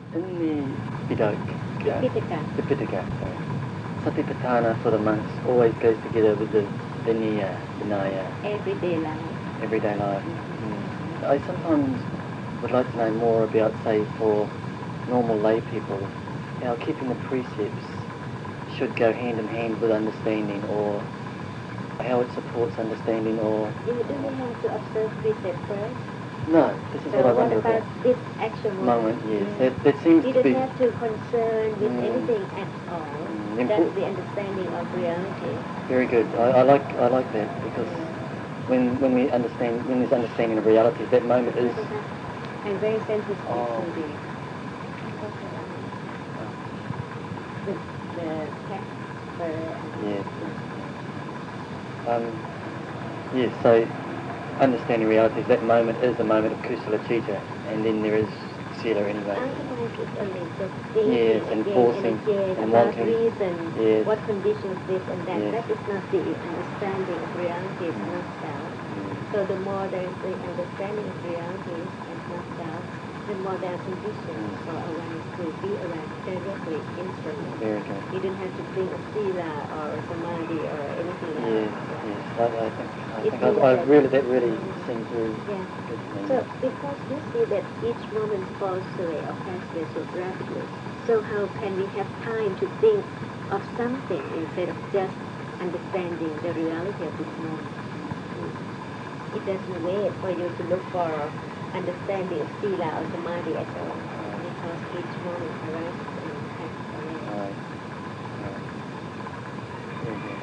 In the Pitaka, sorry. Satipatthana for the monks always goes together with the Vinaya, Everyday life. everyday life. I sometimes would like to know more about, say, for normal lay people, how keeping the precepts should go hand in hand with understanding, or how it supports understanding, or... Do you have to observe precept first? No, this is what I wonder about. This actual moment? Yes. That seems you to be... don't have to concern with anything at all. That's the understanding of reality. Very good. I like that, because when there's understanding of reality, that moment is... I'm very sensitive to the text for... Yes. Yes, so understanding reality, that moment is a moment of kusala chitta, and then there is sila anyway. Otherwise it's only just thinking yes, and forcing and wanting. Reason, yes. what conditions this and that. Yes. That is not the understanding of reality, it's not self. So the more there is the understanding of reality and not self, the more there are conditions for awareness to be around directly, instantly. Very good. You don't have to think of sila or samadhi or anything else. Yes. I really, that really seems very good to me. So because you see that each moment falls away or passes away so rapidly, so how can we have time to think of something instead of just understanding the reality of this moment? It doesn't wait for you to look for understanding of sila or samadhi at all, because each moment arises and passes away. Right. Very good.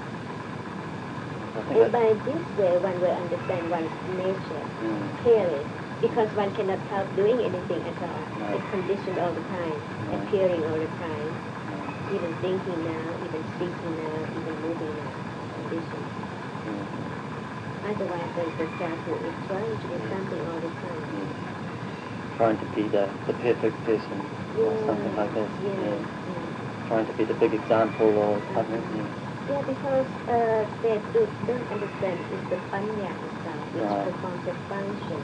And by this way, one will understand one's nature clearly, because one cannot help doing anything at all. No. It's conditioned all the time, appearing all the time, even thinking now, even speaking now, even moving now, conditioned. Otherwise, there's the self who is trying to do something all the time. Trying to be the perfect person, or something like that. Trying to be the big example or something. Yeah, because they don't understand is the panya itself, which performs a function.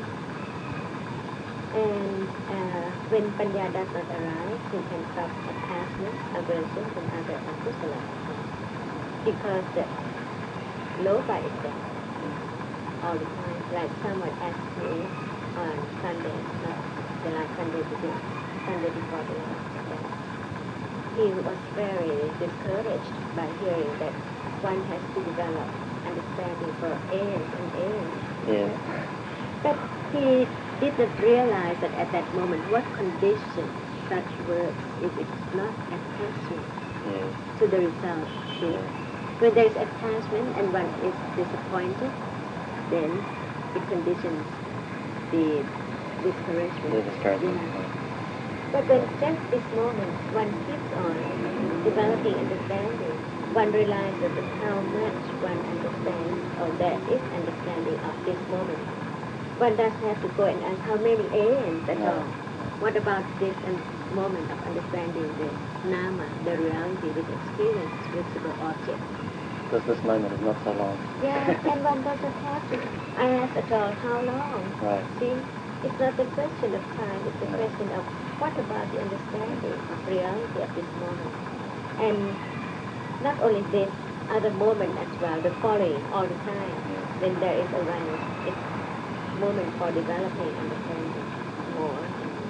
And when panya does not arise, you can stop attachment, aversion, and other akusala. Because the loba is there all the time. Like someone asked me on Sunday, not the last Sunday before the last day. He was very discouraged by hearing that one has to develop understanding for aeons and aeons. Yes. But he did not realize that at that moment what condition such works if it's not attachment to the result. When there is attachment and one is disappointed, then it conditions the discouragement. But when just this moment one keeps on developing understanding, one realizes how much one understands, or there is understanding of this moment. One doesn't have to go and ask how many aeons at all. What about this moment of understanding the nama, the reality with experience, visible object? Because this moment is not so long. Yeah, and one doesn't have to ask at all how long. Right. See, it's not a question of time, it's a question of what about the understanding of reality of this moment. And not only this, other moment as well, the following all the time, when there is awareness, it's moment for developing understanding more.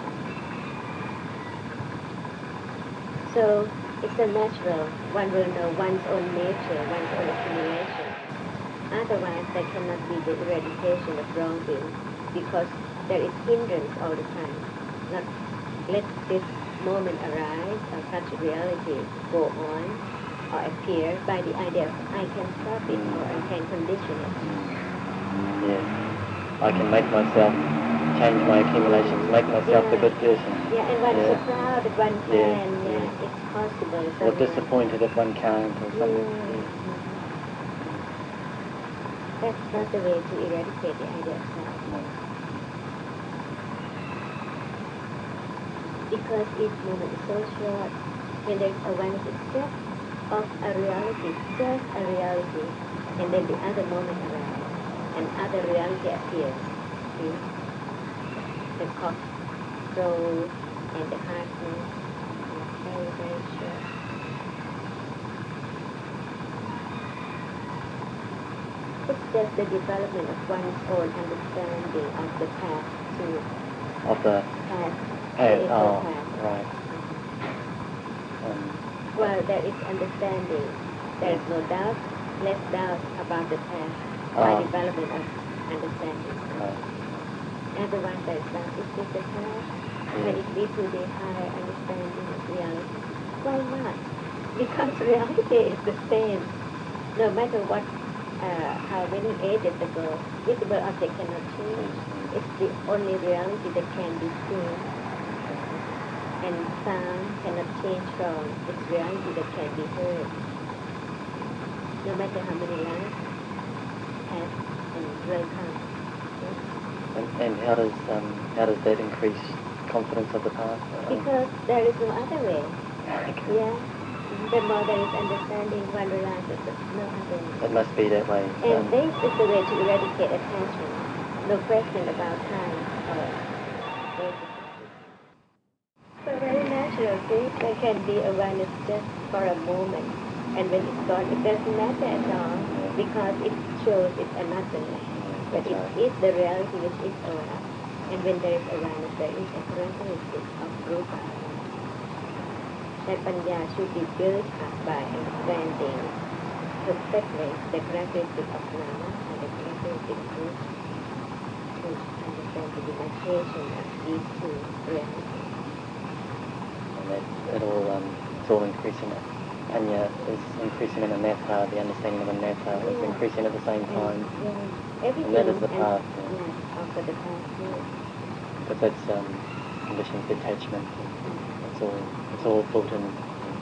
So it's a natural, one will know one's own nature, one's own accumulation. Otherwise there cannot be the eradication of wrongdoing, because there is hindrance all the time. Not let this moment arise or such reality go on or appear by the idea of I can stop it or I can condition it. Yes. I can make myself change my accumulations, make myself a good person. Yeah, and one's so proud that one can, it's possible. Or disappointed if one can't or something. That's not the way to eradicate the idea of self. Because each moment is so short, when there's awareness, it's just of a reality, just a reality, and then the other moment arises, and other reality appears. See? The cock crows, and the hardness is very, very short. It's just the development of one's own understanding of the path to Of the path. path. The Oh, path. right. Well, there is understanding. There is no doubt, less doubt about the path by development of understanding. Right. Otherwise, there is doubt. Is this the path? Can it be to the higher understanding of reality? Why not? Because reality is the same. No matter what, how many ages ago, visible object cannot change. It's the only reality that can be seen. And sound cannot change from its reality that can be heard. No matter how many lives pass and will come. And how does that increase confidence of the path? Because there is no other way. Yeah. The more there is understanding, one realizes there's no other way. It must be that way. And this is the way to eradicate attachment. No question about time or way to so very natural things. There can be awareness just for a moment. And when it's gone, it doesn't matter at all because it shows it's another. But it is the reality which is around. And when there is awareness, there is a characteristic of rupa. That panya should be built up by understanding perfectly the characteristic of nama and the characteristic of rupa. To understand the demarcation of these two realities. And it's all increasing. Panya is increasing in anatta, the understanding of anatta is increasing at the same time. Everything And that is the path. Also the path. But that's conditioned detachment. It's all built in.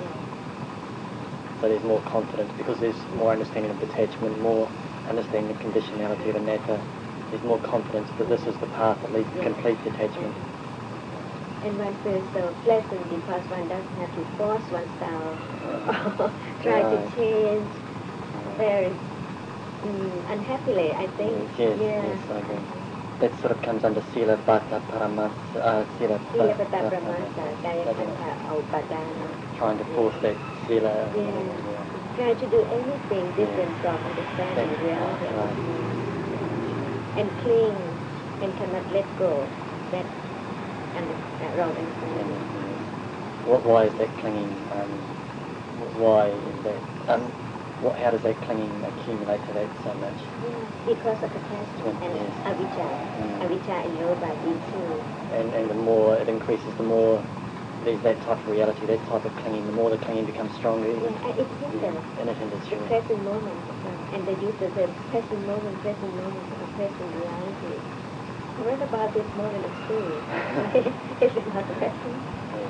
So there's more confidence because there's more understanding of detachment, more understanding of conditionality of anatta. There's more confidence that this is the path that leads to complete detachment. And one feels so pleasant because one doesn't have to force oneself or try to change very unhappily, I think. Yes, I agree. That sort of comes under Sila Bhatta Paramasa, Sila Bhatta Paramasa, Kayakanta Upadana. Trying to force that Sila. Try to do anything different from understanding reality. And cling and cannot let go. That wrong understanding. Why is that clinging? Why is that? How does that clinging accumulate to that so much? Because of attachment and avijja. Avijja and lobha, these two. And the more it increases, the more there's that type of reality, that type of clinging. The more the clinging becomes stronger. It hinders. And it hinders the present moment. And they use the present moment, or present reality. What about this moment of truth? Is it not present?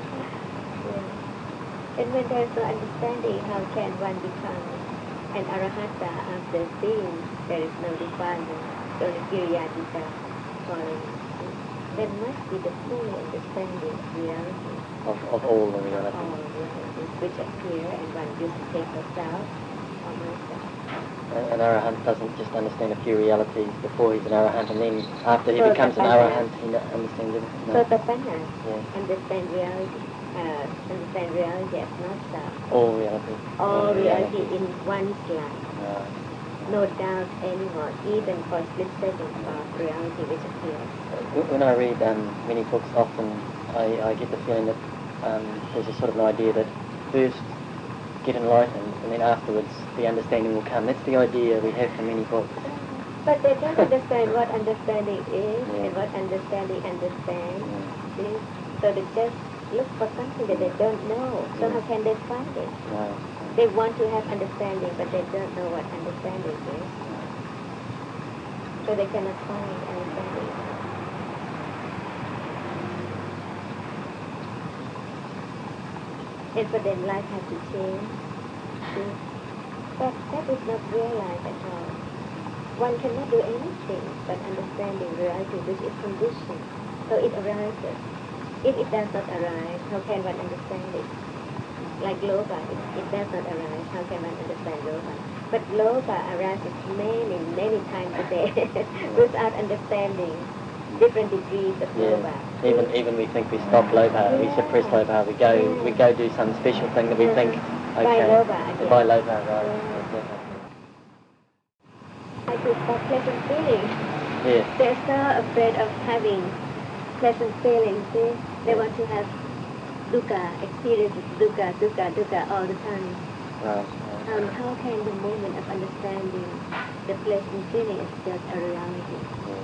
And when there is no understanding, how can one become an arahata after seeing there is no defilement, only kiriyadita following? There must be the full understanding of reality. Of all the realities. All realities which appear and one used to take herself or myself. An arahant doesn't just understand a few realities before he's an arahant, and then after he becomes an arahant, he understands everything. No. Sotapanna, understand reality as not self. All reality. All reality in one's life. No doubt anymore, even for split seconds of reality which appears. When I read many books, often I get the feeling that there's a sort of an idea that first get enlightened, and then afterwards the understanding will come. That's the idea we have for many books. But they don't understand what understanding is and what understanding understands. So they just look for something that they don't know. So how can they find it? They want to have understanding, but they don't know what understanding is. So they cannot find understanding. And for them, life has to change. But that is not realized at all. One cannot do anything but understanding reality, which is conditioned. So it arises. If it does not arise, how can one understand it? Like lobha, it does not arise, how can one understand lobha? But lobha arises many, many times a day without understanding. different degrees of lobha. Even we think we stop lobha, we suppress lobha, we go do some special thing that we think, okay, by lobha, right. I could stop pleasant feelings. Yes. They're so afraid of having pleasant feelings. They want to have dukkha, experiences dukkha all the time. Right. How can the moment of understanding the pleasant feeling is just a reality?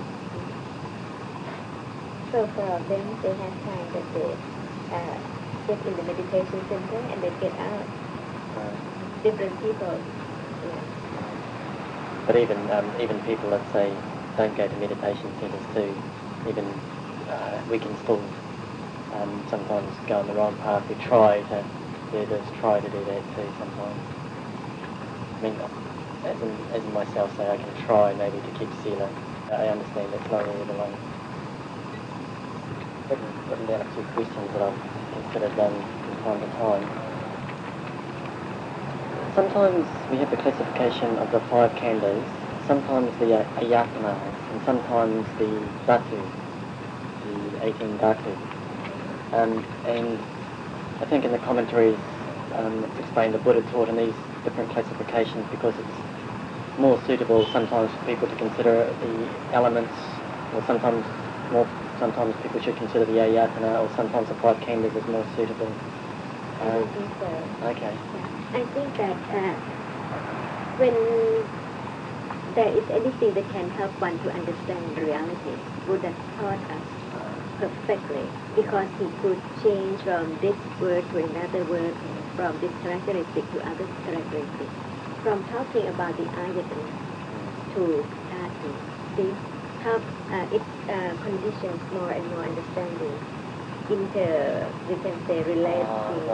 So for them, they have time that they get in the meditation center and they get out. Different people. Yeah. But even people, let's say, don't go to meditation centers too. Even we can still sometimes go on the wrong path. We try to do this, try to do that too sometimes. I mean, as in myself, say I can try maybe to keep sila. I understand that's not really the one. Written down a few questions that I've considered from time to time. Sometimes we have the classification of the 5 khandhas, sometimes the ayatana, and sometimes the dhatu, the 18 dhatu. And I think in the commentaries it's explained the Buddha taught in these different classifications because it's more suitable sometimes for people to consider the elements, or sometimes people should consider the ayatana, or sometimes the 5 khandhas is more suitable. I think so. Okay. Yeah. I think that when there is anything that can help one to understand reality, Buddha taught us perfectly, because he could change from this word to another word, from this characteristic to other characteristic, from talking about the ayatana to dhatu. See how it conditions more and more understanding, we can say relating,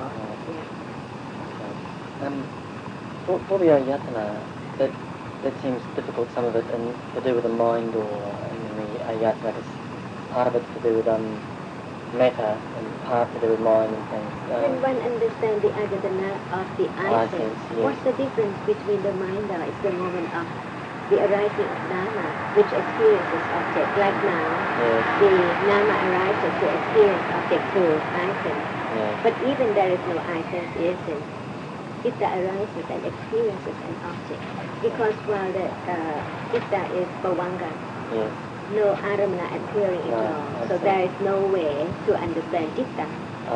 For the ayatana, that seems difficult, some of it, and to do with the mind, or in the ayatana, because part of it's to do with matter, and part to do with mind and things. When one understands the ayatana of the eye sense, yes. What's the difference between the mind? It's the moment of the arising of Dhamma, which experiences object. Like now, the Nama arises to experience object through eye sense. But even there is no eye sense, ear sense, Citta arises and experiences an object. Because while the Citta is bhavanga, no aramana appearing at all. So there is no way to understand Citta.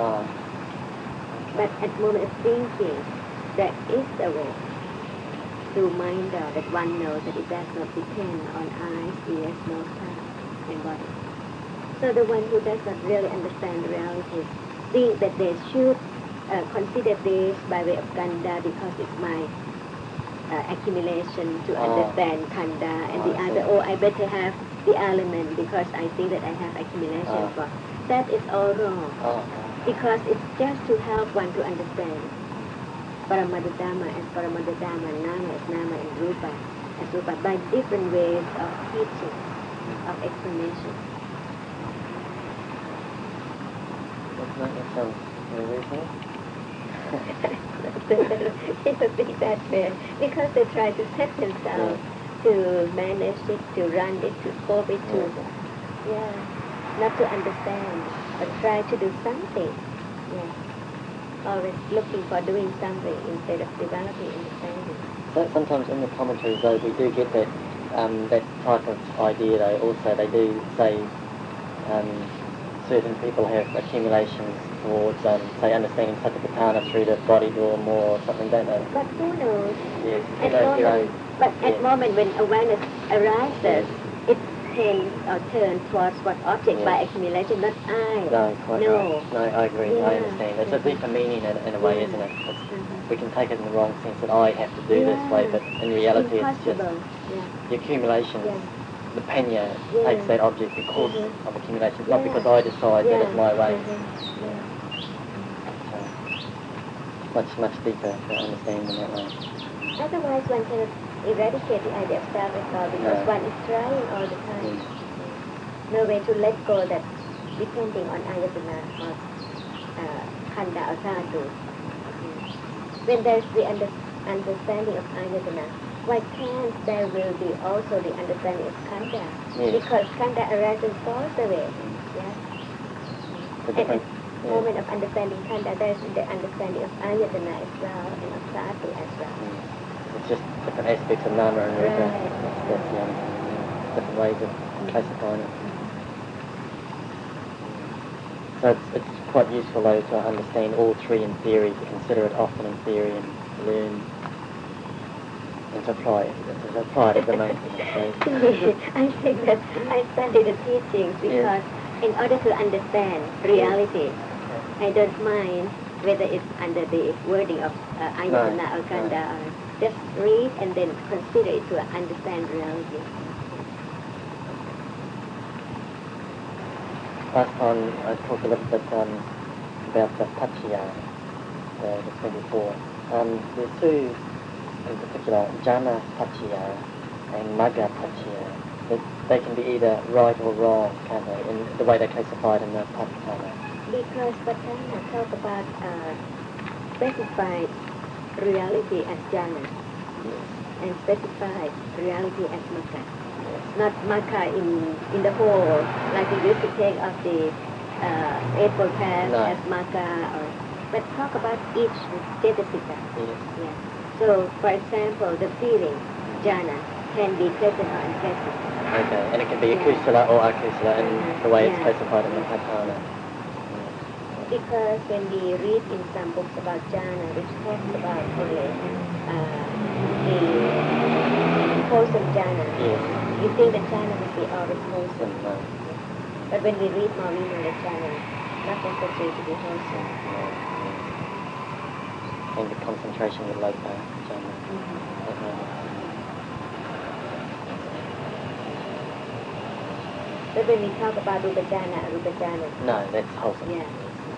But at the moment of thinking, there is a way through mind that one knows that it does not depend on eyes, ears, nose, tongue, and body. So the one who does not really understand reality think that they should consider this by way of khandha because it's my accumulation to understand khandha, and the other, I better have the element because I think that I have accumulation for. That is all wrong. Because it's just to help one to understand Paramadadhamma as Paramadadhamma, Nama as Nama, and Rupa as Rupa, by different ways of teaching, of explanation. That sounds very reasonable. People think that way because they try to set themselves to manage it, to run it, to cope it, not to understand, but try to do something. Always looking for doing something instead of developing understanding. So sometimes in the commentaries, though, we do get that that type of idea. Though also they do say certain people have accumulations towards, say, understanding Satipatthana through the body door more or something, don't they? But who knows? Yes, at the moment when awareness arises, it tends or turns towards what object by accumulation, not I. No, quite right. No, I agree. I understand. It's a deeper meaning in a way, isn't it? We can take it in the wrong sense that I have to do this way, but in reality it's just the accumulation. The panya takes that object because of accumulation, not because I decide that it's my way. Much deeper to understand in that way. Otherwise one cannot eradicate the idea of self at all because one is trying all the time. No way to let go that depending on ayatana or khandha or dhatu. When there is the understanding of ayatana, why can't there will be also the understanding of Kanda? Yes. Because Kanda arises falls away. Yeah. The And different, at the moment of understanding Kanda, there's the understanding of Ayatana as well and of Dhatu as well. It's just different aspects of Nama and Rupa. Right. That's the only thing. Different ways of classifying it. So it's quite useful though to understand all three in theory, to consider it often in theory and learn and to apply it. To apply it at the moment. I think that I study the teachings because in order to understand reality, I don't mind whether it's under the wording of Ayatana or Kanda or just read and then consider it to understand reality. Last time I talked a little bit about the Paccaya, the 24. There's two in particular, Jhana Paccaya and Magga Paccaya. They can be either right or wrong, can't they, in the way they classified in the Patthana. Because Patthana talk about specified reality as Jhana and specified reality as Magga. Not Magga in the whole, like we used to take of the Eightfold Path as Magga, but talk about each Cetasika. Yeah. So, for example, the feeling, Jhana, can be pleasant or unpleasant. Okay, and it can be akusala or akusala in the way it's specified in the Patthana. Because when we read in some books about Jhana, which talks about only the wholesome Jhana, you think that Jhana will be always wholesome. No. But when we read more, we know that Jhana is not necessary to be wholesome. And the concentration with Loka Jhana. But when we talk about Rupa Jhana, Arupa Jhana. No, that's wholesome. Yeah.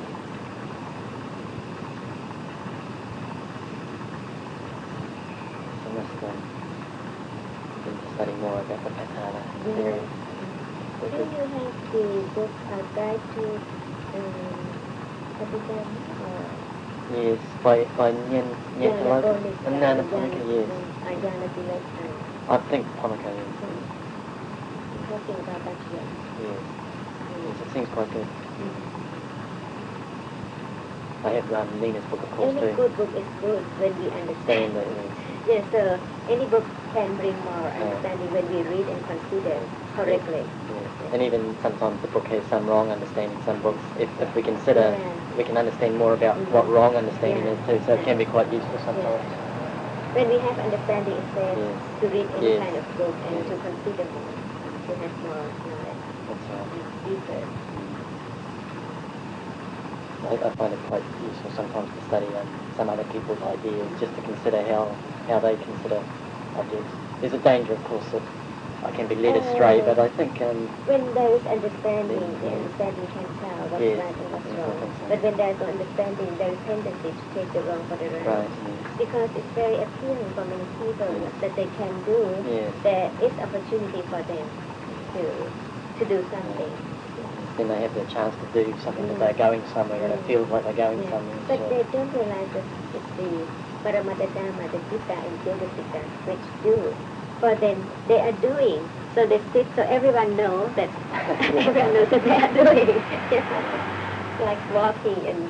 So must need to study more about the Patthana theory. Do you have the book Guide to Patthana? Yes, by Nyantaloka. Nana Ponika, yes. I think Ponika, yes. Talking about that here. Yes, it seems quite good. I have Nina's book, of course, Any too. good book is good when we understand. Yes, so any book can bring more understanding when we read and consider correctly. Yes. And even sometimes the book has some wrong understanding. Some books, if we consider, we can understand more about what wrong understanding is too. So it can be quite useful sometimes. When we have understanding, it's best to read any kind of book and to consider more, to have more knowledge. That's right. Deeper. I find it quite useful sometimes to study some other people's ideas, just to consider how they consider ideas. There's a danger, of course, that I can be led astray, but I think... when there is understanding, the understanding can tell what's right and what's wrong. So. But when there is no understanding, there is tendency to take the wrong for the right. Because it's very appealing for many people that they can do. There is opportunity for them to do something. Then they have the chance to do something that they're going somewhere and it feels like they're going somewhere. But they don't realize that it's the Paramata Dhamma, the Gita and Yogasika, which do. For them, they are doing. So they sit, so everyone knows that everyone knows that they are doing. Like walking and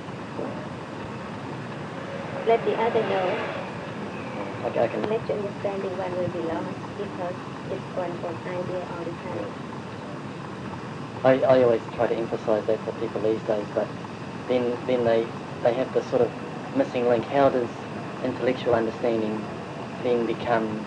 let the other know. I can let your understanding one will be lost because it's one idea all the time. I always try to emphasise that for people these days, but then they have this sort of missing link. How does intellectual understanding then become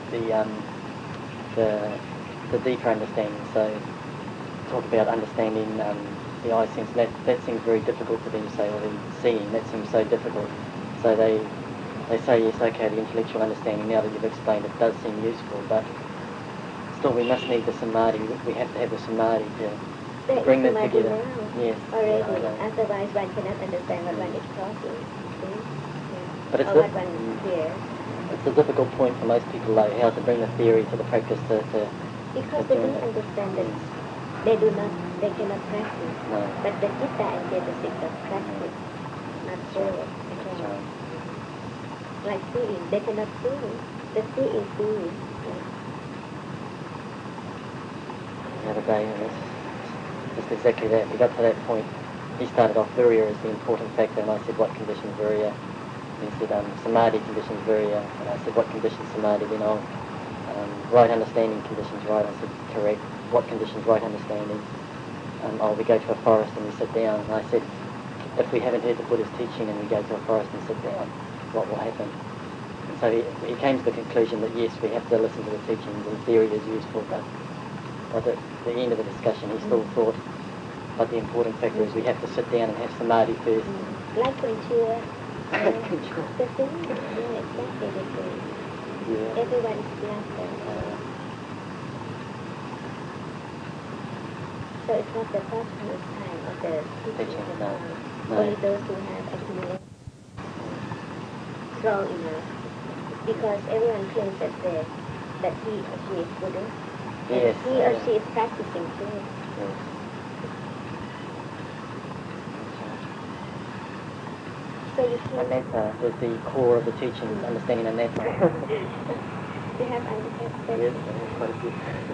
the deeper understanding? So talk about understanding the eye sense. That seems very difficult for them to say, or the seeing. That seems so difficult. So they say, yes, okay, the intellectual understanding, now that you've explained it, does seem useful, but still we must need the samadhi. We have to have the samadhi to bring them together. Now, yes. Already. Yeah, otherwise one cannot understand what one is talking. But it's it's a difficult point for most people, though, how to bring the theory to the practice because they don't understand it. They cannot practice. No. But the Gita and Cetasika practice, not do it at all. Like seeing, they cannot see. The sea is sea. The other day, and it's just exactly that. We got to that point. He started off Virya as the important factor, and I said, what conditions Virya? And he said, Samadhi conditions Virya. And I said, what conditions Samadhi? Then right understanding conditions right. I said, correct. What conditions right understanding? We go to a forest and we sit down. And I said, if we haven't heard the Buddha's teaching and we go to a forest and sit down, what will happen? And so he came to the conclusion that yes, we have to listen to the teachings and theory is useful, but at the end of the discussion he still thought, but the important factor is we have to sit down and have samadhi first. Like control. The thing is exactly the same. Yeah. Everyone is like so it's not the personal time of the teaching of the time. Only those who have accumulated strong enough. Because everyone claims that he or she is Buddhist. Yes. He or she is practicing too. Yes. So you feel Anatta was the core of the teaching, understanding anatta. you have understood. Yes, quite a few.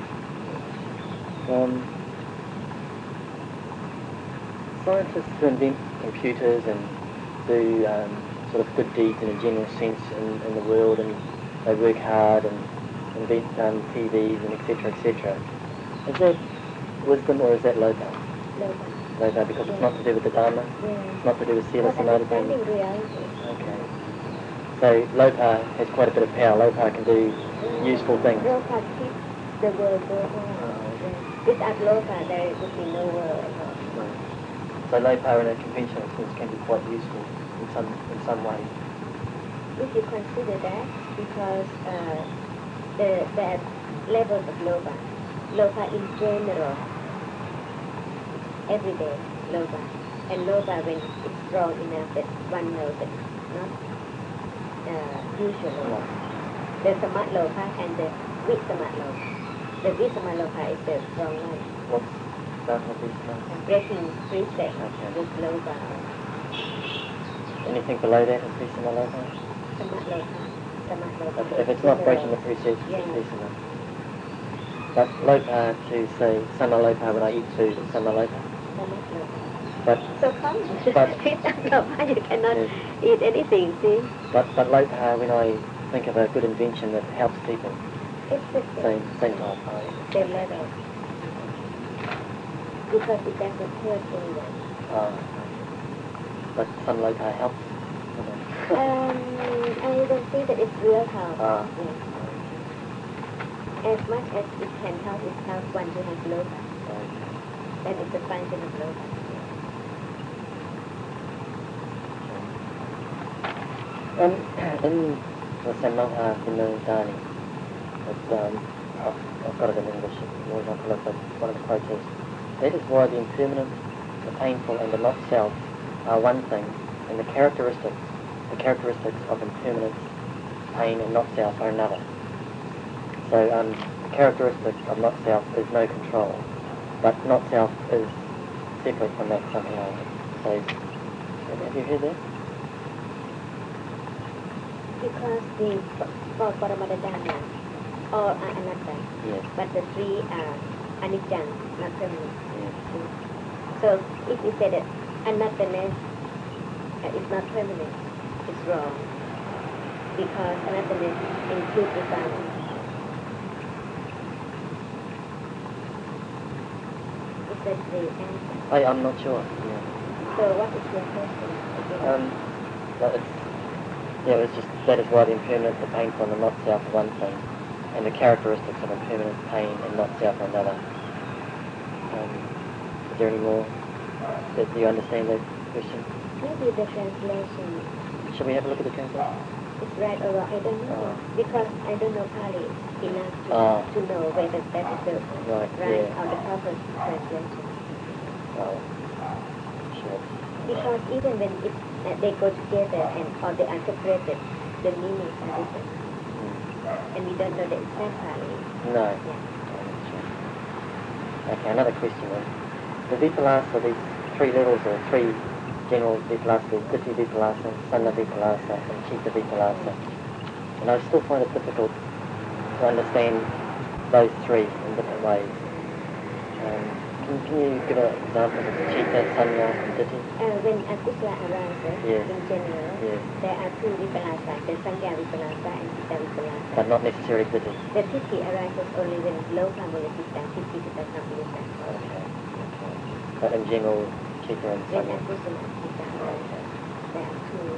Scientists who invent computers and do sort of good deeds in a general sense in the world, and they work hard and invent TVs and etc. Is that wisdom or is that lopa? Lopa, because it's not to do with the Dharma? Yeah. It's not to do with Sila Samadhi? Understanding reality. Okay. So lopa has quite a bit of power. Lopa can do useful things. Lopa keeps the world going on. Without lopa, there would be no world at all. So lopa in a conventional sense can be quite useful in some way. If you consider that, because the levels of lopa in general, every day, lopa. And lopa when it's strong enough that one knows that it's not usually. The samat lopa and the visamat lopa. The visamat lopa is the strong one. What's that with visamat? Breaking precept with lopa. Anything below that is visamat lopa? Samat lopa. If it's not breaking the precepts, it's visamat. But lopa to say samalopa when I eat food is samalopa. But so come, without you cannot eat anything, see? But lopa when I think of a good invention that helps people. It's the same type. Same level. Because it doesn't hurt anyone. But some lopa helps. I don't think that it's real help. Yes. As much as it can help, it helps one to have lopa. Then it's a function of lopa. In the Sammāha Vinodani, I've got it in English, but one of the quotes is, that is why the impermanent, the painful and the not self are one thing, and the characteristics of impermanence, pain and not self are another. So the characteristic of not self is no control, but not self is separate from that somehow. So, have you heard that? Because the four Paramadana all are anatta, yes. But the three are anicca, not permanent. Yes. So if you say that anatthaness is not permanent, it's wrong. Because anatthaness includes the sound. Is that the answer? I'm not sure. Yeah. So what is your question? It's just that is why the impermanent, the painful and the not self are one thing, and the characteristics of impermanent, pain and not self are another. Is there any more? Do you understand that question? Maybe the translation. Shall we have a look at the translation? It's right or wrong, I don't know. Because I don't know Pali enough to know whether that is the right or the proper translation. Sure. Because even when they go together or they are separated, the meanings are different. And we don't know the exact Pali. No. Yeah. Okay, another question then. The Vipallasa, these three levels or three general Vipallasas, Ditthi Vipallasa, Sanna Vipallasa and Citta Vipallasa. And I still find it difficult to understand those three in different ways. Can you give an example of Chitta, Sanya, and Ditti? When akusala arises, Yes. in general, Yes. there are two vipallasa, the Sanya vipallasa and Chitta vipallasa. But not necessarily Ditti. The Tithi arises only when low kamula Chitta, Tithi Chitta Kamulita. Okay. But in general, Chitta and When Sanya. akusala Chitta arises, there are two.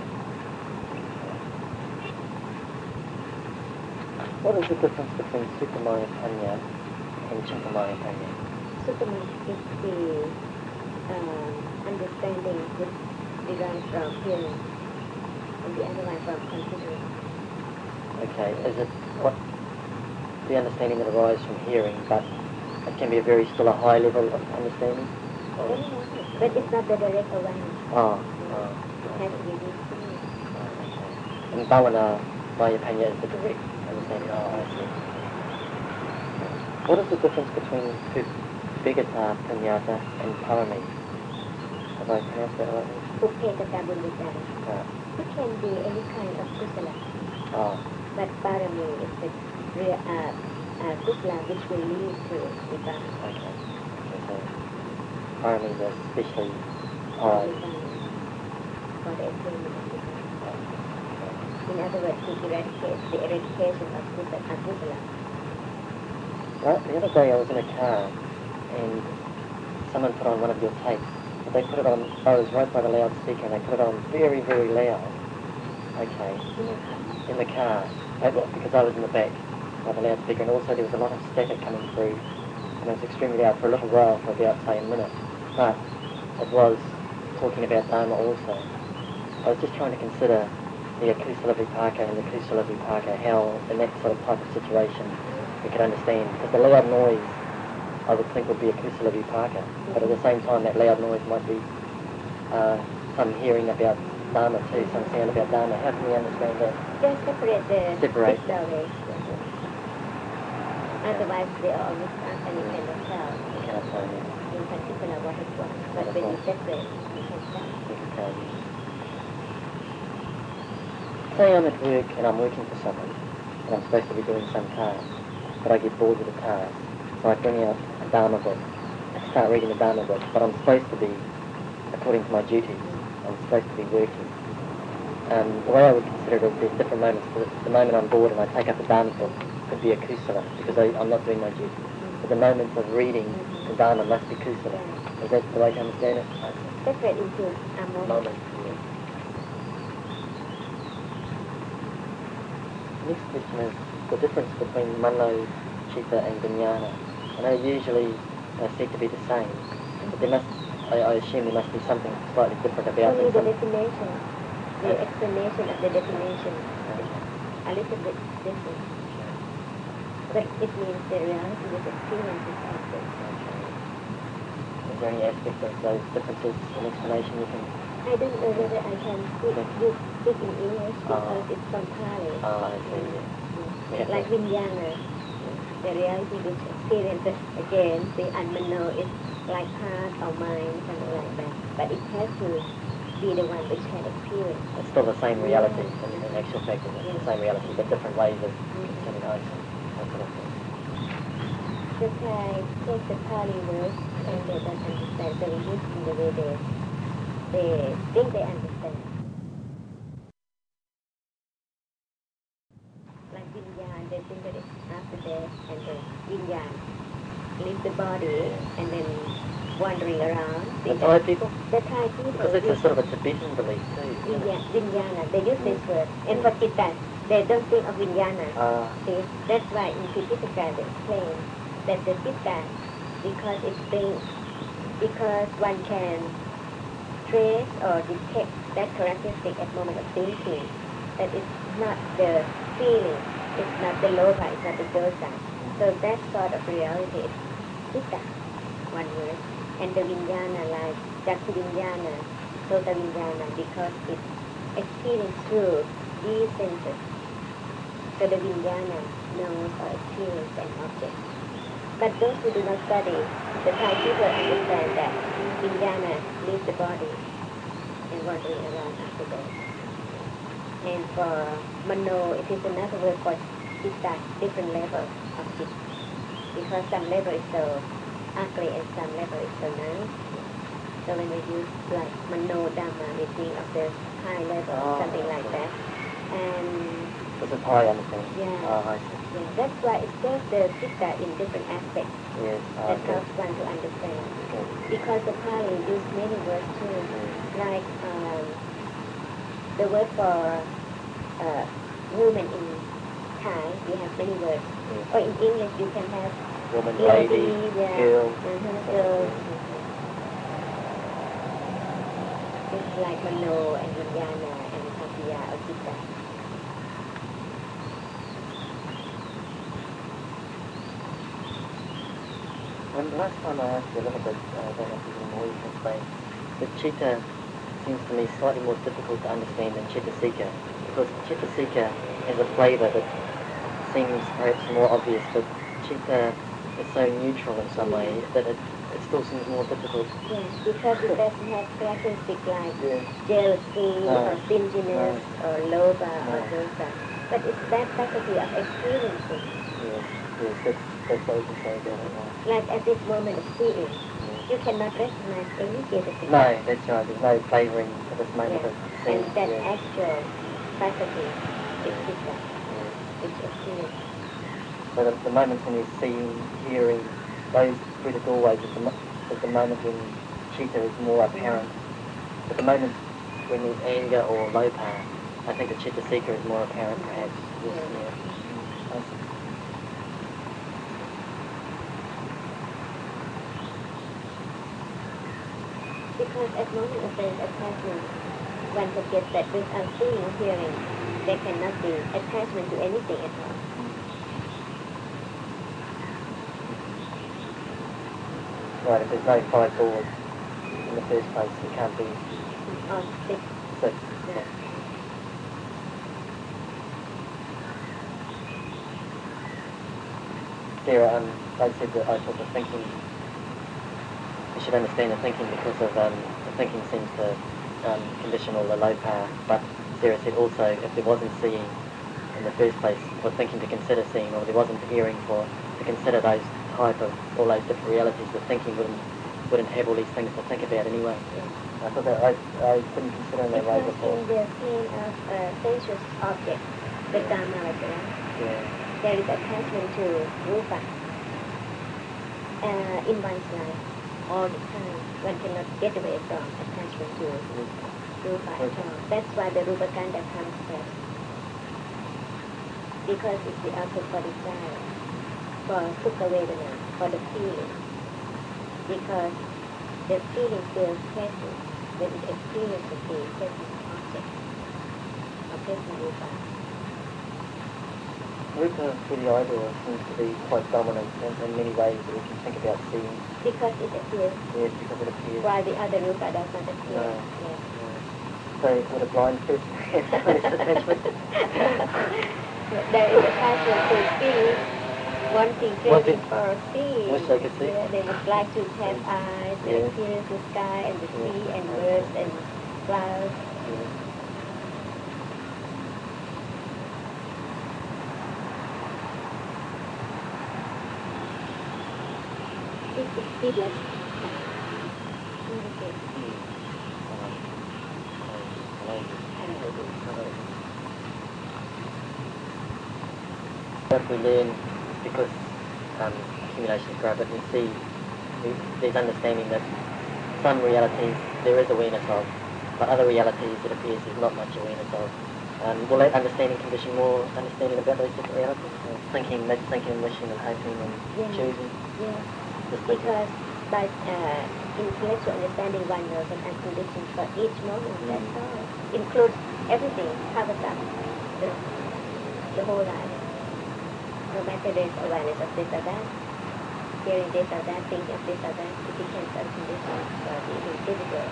What is the difference between Sukhamaya Panya and Chintamaya Panya? Sukama is the understanding which derives from hearing, and the other one from considering. Okay, is it what the understanding that arises from hearing, but it can be still a high level of understanding? But it's not the direct awareness. It has to be real. And Bhavana, Maya Panya is the direct understanding. I see. What is the difference between Vigata, Punyata and Parami? Have I pronounced that right? Upekata Buddhita. It can be any kind of kusala. But parami is the real kusala which will lead to Nibbana. Okay, so Parami is especially high. For the attainment of Nibbana. In other words, to eradicate the eradication of kusala. Right, the other day I was in a car and someone put on one of your tapes, but they put it on, I was right by the loudspeaker and they put it on very, very loud. Okay. In the car, because I was in the back by the loudspeaker, and also there was a lot of static coming through, and it was extremely loud for a little while, for about, say, a minute. But it was talking about Dharma also. I was just trying to consider the Kusala Vipaka and the Kusala Vipaka, how in that sort of type of situation we could understand, because the loud noise I would think would be a Kusala Vipaka, but at the same time that loud noise might be some hearing about Dharma too, some sound about Dharma. How can we understand that? Just separate the Separate. six ways. Otherwise they are always ask and you cannot tell. You cannot tell me. In particular what is what. But when you separate, you can tell. You can tell me. Say I'm at work and I'm working for someone, and I'm supposed to be doing some task, but I get bored with the task, so I bring out a Dharma book. I start reading the Dharma book, but I'm supposed to be, according to my duties, I'm supposed to be working. The way I would consider it is there's different moments. The moment I'm bored and I take up the Dharma book could be a kusala, because I'm not doing my duty. But the moments of reading the Dharma must be kusala. Is that the way to understand it? Separate into a moment. The next question is the difference between Mano, Chitta and Vijnana. I know usually they're said to be the same, but there must, I assume there must be something slightly different about Only them. the definition, the explanation of the definition is a little bit different. But it means the reality of experience is also. Is there any aspect of those differences, an explanation you can? I don't know whether I can speak in English because it's from Pali. I see. Yeah. Like Vijnana, the reality which experiences again, the unmano is like heart or mind, something like that. But it has to be the one which can experience. It's still the same reality, in actual fact, it's the same reality, but different ways of considering it. The Thai take the Pali words and they don't understand, so we use in the way they think they understand. Like Vinyan, they think that it's after death, and the Vinyan leaves the body and then wandering around. The Thai people? The Thai people. Because it's a sort of a Tibetan belief too. Vinyana, they use this word. And for Chitta, they don't think of Vinyana. See, that's why in Tipitaka they explain that the Chitta, because one can trace or detect that characteristic at moment of thinking, that it's not the feeling, it's not the lobha, it's not the dosa. So that sort of reality is Chitta, one word. And the Vijnana, like Jakku Vijnana, Sota Vijnana, because it's experienced through these senses. So the Vijnana knows or experiences an object. But those who do not study, the Thai people understand that Vijnana leaves the body and wandering around after death. And for Mano, it is another word for Chitta, different level of Chitta. Because some level is so ugly and some level is so nice. So when we use like Mano Dhamma, we think of the high level, something like that. And it's a high understanding. Yeah. I see. Yeah, that's why it shows the Chitta in different aspects. Yes. That helps one to understand. Okay. Because the Pali use many words too. Like the word for woman in Thai, we have many words. Or in English, you can have woman, lady, lady, girl. Girl. It's like Mano and Vijnana and Sattya or Chitta. When last time I asked you a little bit, I don't know if you can more you can explain, the Chitta seems to me slightly more difficult to understand than Chitta Sikha, because Chitta Sikha has a flavour that seems perhaps more obvious, but Chitta is so neutral in some way that it still seems more difficult. Yes, because it doesn't have characteristics like jealousy or stinginess or loba or dosa. But it's that faculty of experiencing. Yes, that's what we can say about it. Like at this moment of seeing, you cannot recognize any cetasika. No, that's right. There's no flavouring at this moment of seeing. And that actual faculty is Chitta, which experience. So the moments when you're seeing, hearing, those through the doorways is the moment when Chitta is more apparent. But the moments when there's anger or lopa, I think the Chitta Sikha is more apparent perhaps. I see. Because at moment of there is attachment, one forgets that without seeing, hearing, there cannot be attachment to anything at all. Right, if there's no 5 doors in the first place, it can't be... Or 6. 6. Yeah. Sarah, I said that I thought the thinking, you should understand the thinking because of the thinking seems to condition all the low power. But Sarah said also if there wasn't seeing in the first place for thinking to consider seeing, or there wasn't hearing to consider those type of all those different realities, the thinking wouldn't have all these things to think about anyway. I thought that I didn't consider in that way before. In the plane of sensuous objects, the Dhammarata, there is attachment to rupa in one's life all the time. One cannot get away from attachment to rupa at all. That's why the rupa kanda comes first. Because it's the output for desire, for sukha vedana, for the feeling. Because the feeling feels pleasant when it experiences the pleasant object or pleasant rupa. Rupa for the idol seems to be quite dominant in many ways that we can think about seeing. Because it appears. Yes, because it appears. While the other rupa does not appear. No. Yes. So would a blind person have this attachment? There is attachment to see, wanting craving for see. Wish I could see. Yeah, they would like to have eyes and experience the sky and the sea and birds and flowers. It's speedless. What we learn is because accumulation is great, but we see there's understanding that some realities there is awareness of, but other realities it appears there's not much awareness of. Will that understanding condition more understanding about those different realities? Thinking, wishing and hoping and choosing? Yeah, because by intellectual understanding one knows an unconditioned for each moment, that's all. Includes everything, covers up the whole life. No matter there's awareness of this or that, hearing this or that, thinking of this or that, it becomes unconditioned for the individual.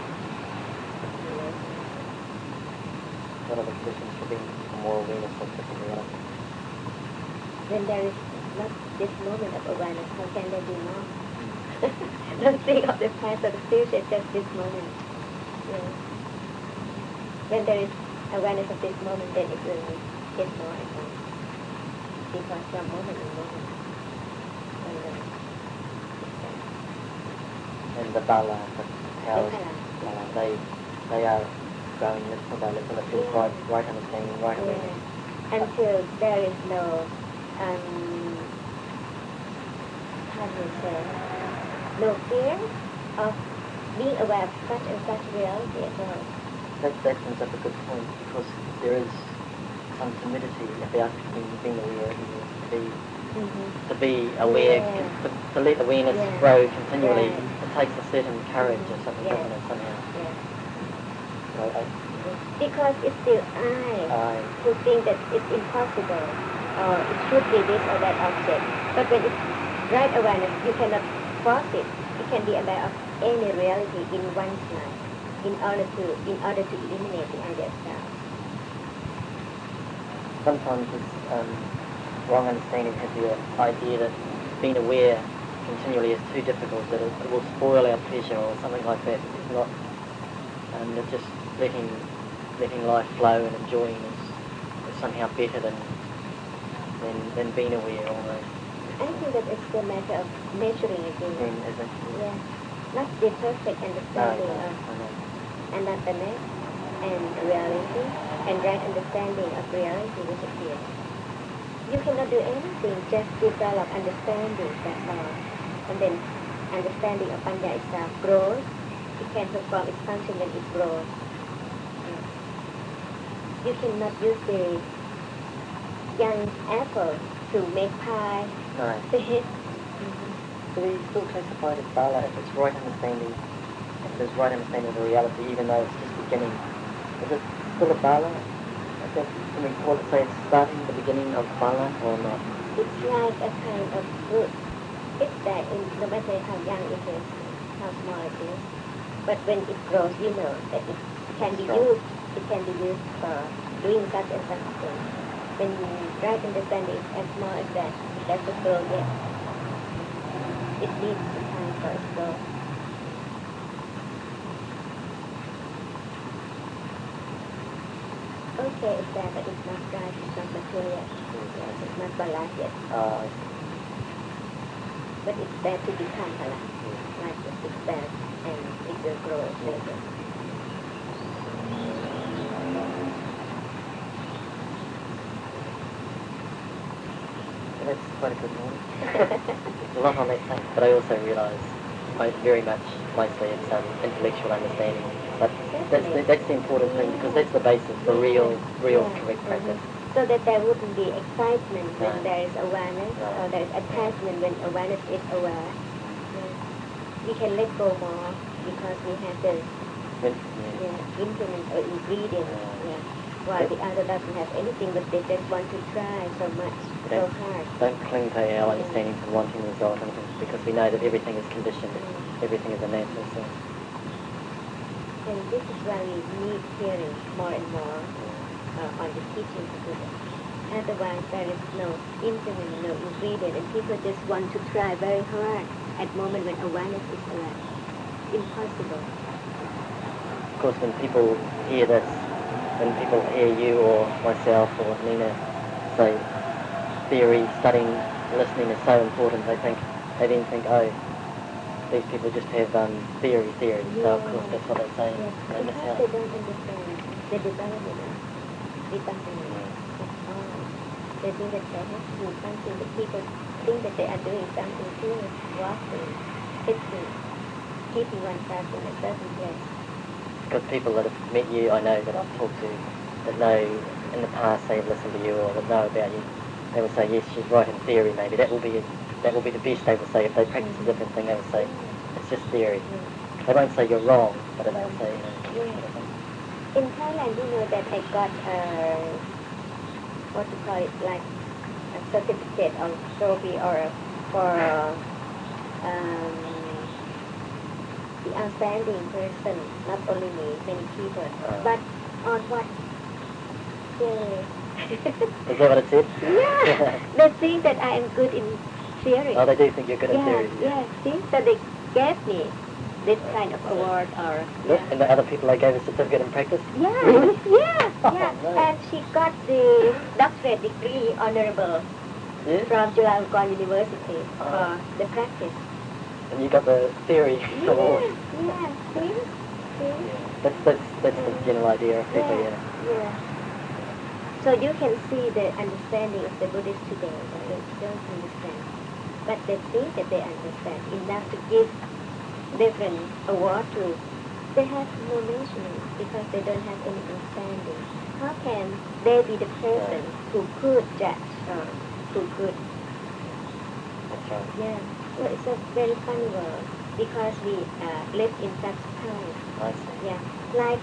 One of the conditions for being more awareness of different realities. When there is not this moment of awareness, how can there be more? Don't think of the past or the future, just this moment. Yeah. When there is awareness of this moment, then it will get more and more. Because from moment to moment, and the bala, the cows, the they are growing little by little until right understanding, right awareness. Until there is no, how do you say, no fear of being aware of such and such reality as well. That comes up a good point, because there is some timidity about being aware, to be aware, to let awareness grow continually. It takes a certain courage or something, doesn't it, somehow? So because it's still I who think that it's impossible, or it should be this or that object. But when it's right awareness, you cannot force it. You can be aware of any reality in one's life in order to eliminate the idea of self. Sometimes this wrong understanding has the idea that being aware continually is too difficult, that it will spoil our pleasure or something like that. It's not, that just letting life flow and enjoying is somehow better than being aware almost. I think that it's a matter of measuring again. Yeah. Not the perfect understanding of anatomy and reality and right understanding of reality disappears. You cannot do anything, just develop understanding, that's all. And then understanding of Panya itself grows. It can perform its function when it grows. You cannot use the young apple to make pie. Right. So we still classify it as bala if it's right understanding, if there's right understanding of the reality, even though it's just beginning. Is it still a bala? Can we call it, say, it's starting the beginning of bala or not? It's like a kind of fruit. It's that no matter how young it is, how small it is. But when it grows, you know that it can be used. It can be used for doing such and such thing. When right understanding is as small as that, it doesn't grow yet. It needs the time for it to grow. Okay, it's there, but it's not right, it's not mature yet. It's not balanced yet. But it's there to become balanced. Like it's there, and it will grow later. That's quite a good one. There's a lot on that thing, but I also realise very much mostly it's intellectual understanding. But that's the important thing, because that's the basis for real correct practice. So that there wouldn't be excitement when there is awareness, or there is attachment when awareness is aware. We can let go more because we have the instrument or ingredient. While the other doesn't have anything, but they just want to try so much, so hard. Don't cling to our understanding to wanting the result, because we know that everything is conditioned, everything is a natural thing. And this is why we need hearing more and more on the teaching of Buddha. Otherwise, there is no instrument, no ingredient, and people just want to try very hard at the moment when awareness is aware. Impossible. Of course, when people hear this, when people hear you or myself or Nina say theory, studying, listening is so important, they then think, oh, these people just have theory. So of course that's what they're saying. They miss out. They don't understand the development of vipassana. They think that they have to do something, that people think that they are doing something serious, walking, sitting, keeping oneself in a certain place. Because people that have met you, I know that I've talked to, that know in the past they've listened to you or that know about you, they will say, yes, she's right in theory maybe. That will be the best they will say. If they practice a different thing, they will say, it's just theory. They won't say you're wrong, but they'll say, In Thailand, you know that I got what you call it, like a certificate or trophy or for the outstanding person, not only me, many people. But on what? Is that what it said? Yeah. They think that I am good in theory. Oh, they do think you're good in theory. Yeah, see? So they gave me this kind of award or And the other people they gave a certificate in practice? Yeah, yeah, Oh, yeah. no. And she got the doctorate degree honorable Yes? from Chulalongkorn University Oh. for the practice. And you got the theory award. Yeah, see? That's the general idea of people, Yeah. So you can see the understanding of the Buddhists today that they don't understand. But they think that they understand enough to give different award to. They have no mentioning because they don't have any understanding. How can they be the person who could judge or who could? That's right. Yeah. So it's a very funny world because we live in such time. I see. Yeah. Like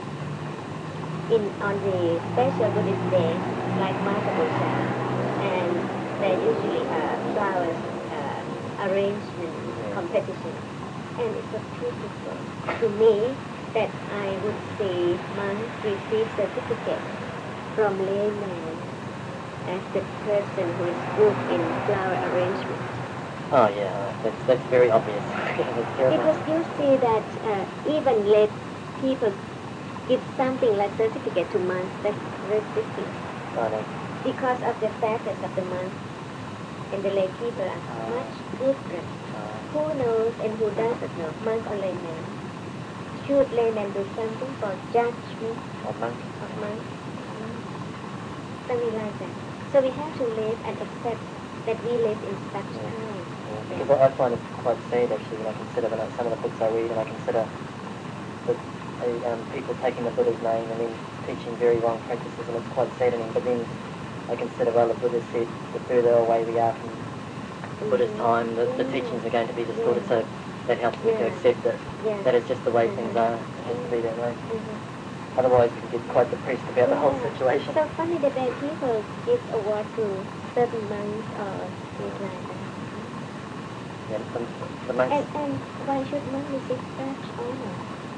on the special Buddhist day, like Mahavusha, and there usually flowers arrangement competition, and it's so beautiful to me that I would see monks receive certificate from layman as the person who is good in flower arrangement. Oh yeah, that's very obvious. That's terrible. Because you see that even lay people give something like certificate to monks, that's ridiculous. I know. Because of the status of the monks and the lay people are much different. Who knows and who doesn't know, monk or layman? Should layman do something for judgment Or monk. of monks? Something like that. So we have to live and accept that we live in such time. Because I find it quite sad actually when I consider some of the books I read and I consider people taking the Buddha's name and then teaching very wrong practices, and it's quite saddening. But then I consider, well, the Buddha said the further away we are from the Buddha's time, the teachings are going to be distorted, so that helps me to accept that that is just the way things are. It has to be that way. Otherwise we can get quite depressed about the whole situation. So funny that when people give award to certain monks or things like that. Yeah, the monks. And why should monks receive such honor?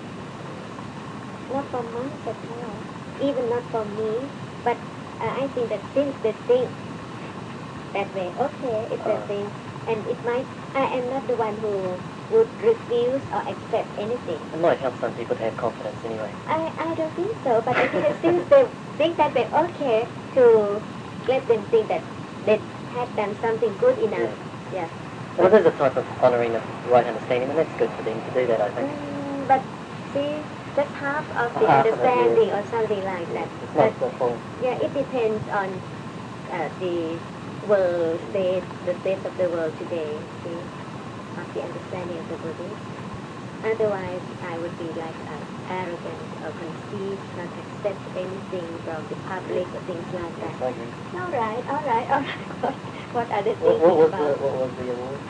Not for monks at all, even not for me, but I think that since they think that way, okay, it's their thing, and it might, I am not the one who would refuse or accept anything. It might help some people to have confidence anyway. I don't think so, but I think since they think that way, okay, to let them think that they had done something good enough. Yeah. Well, there's a type of honouring of right understanding, and that's good for them to do that, I think. But see, just half of the Half of it, understanding or something like that. It's not the full. Yeah, it depends on the world state, the state of the world today, see, of the understanding of the Buddhist. Otherwise, I would be like arrogant or conceited, not accept anything from the public or things like that. All right. What are the things What was about? the award?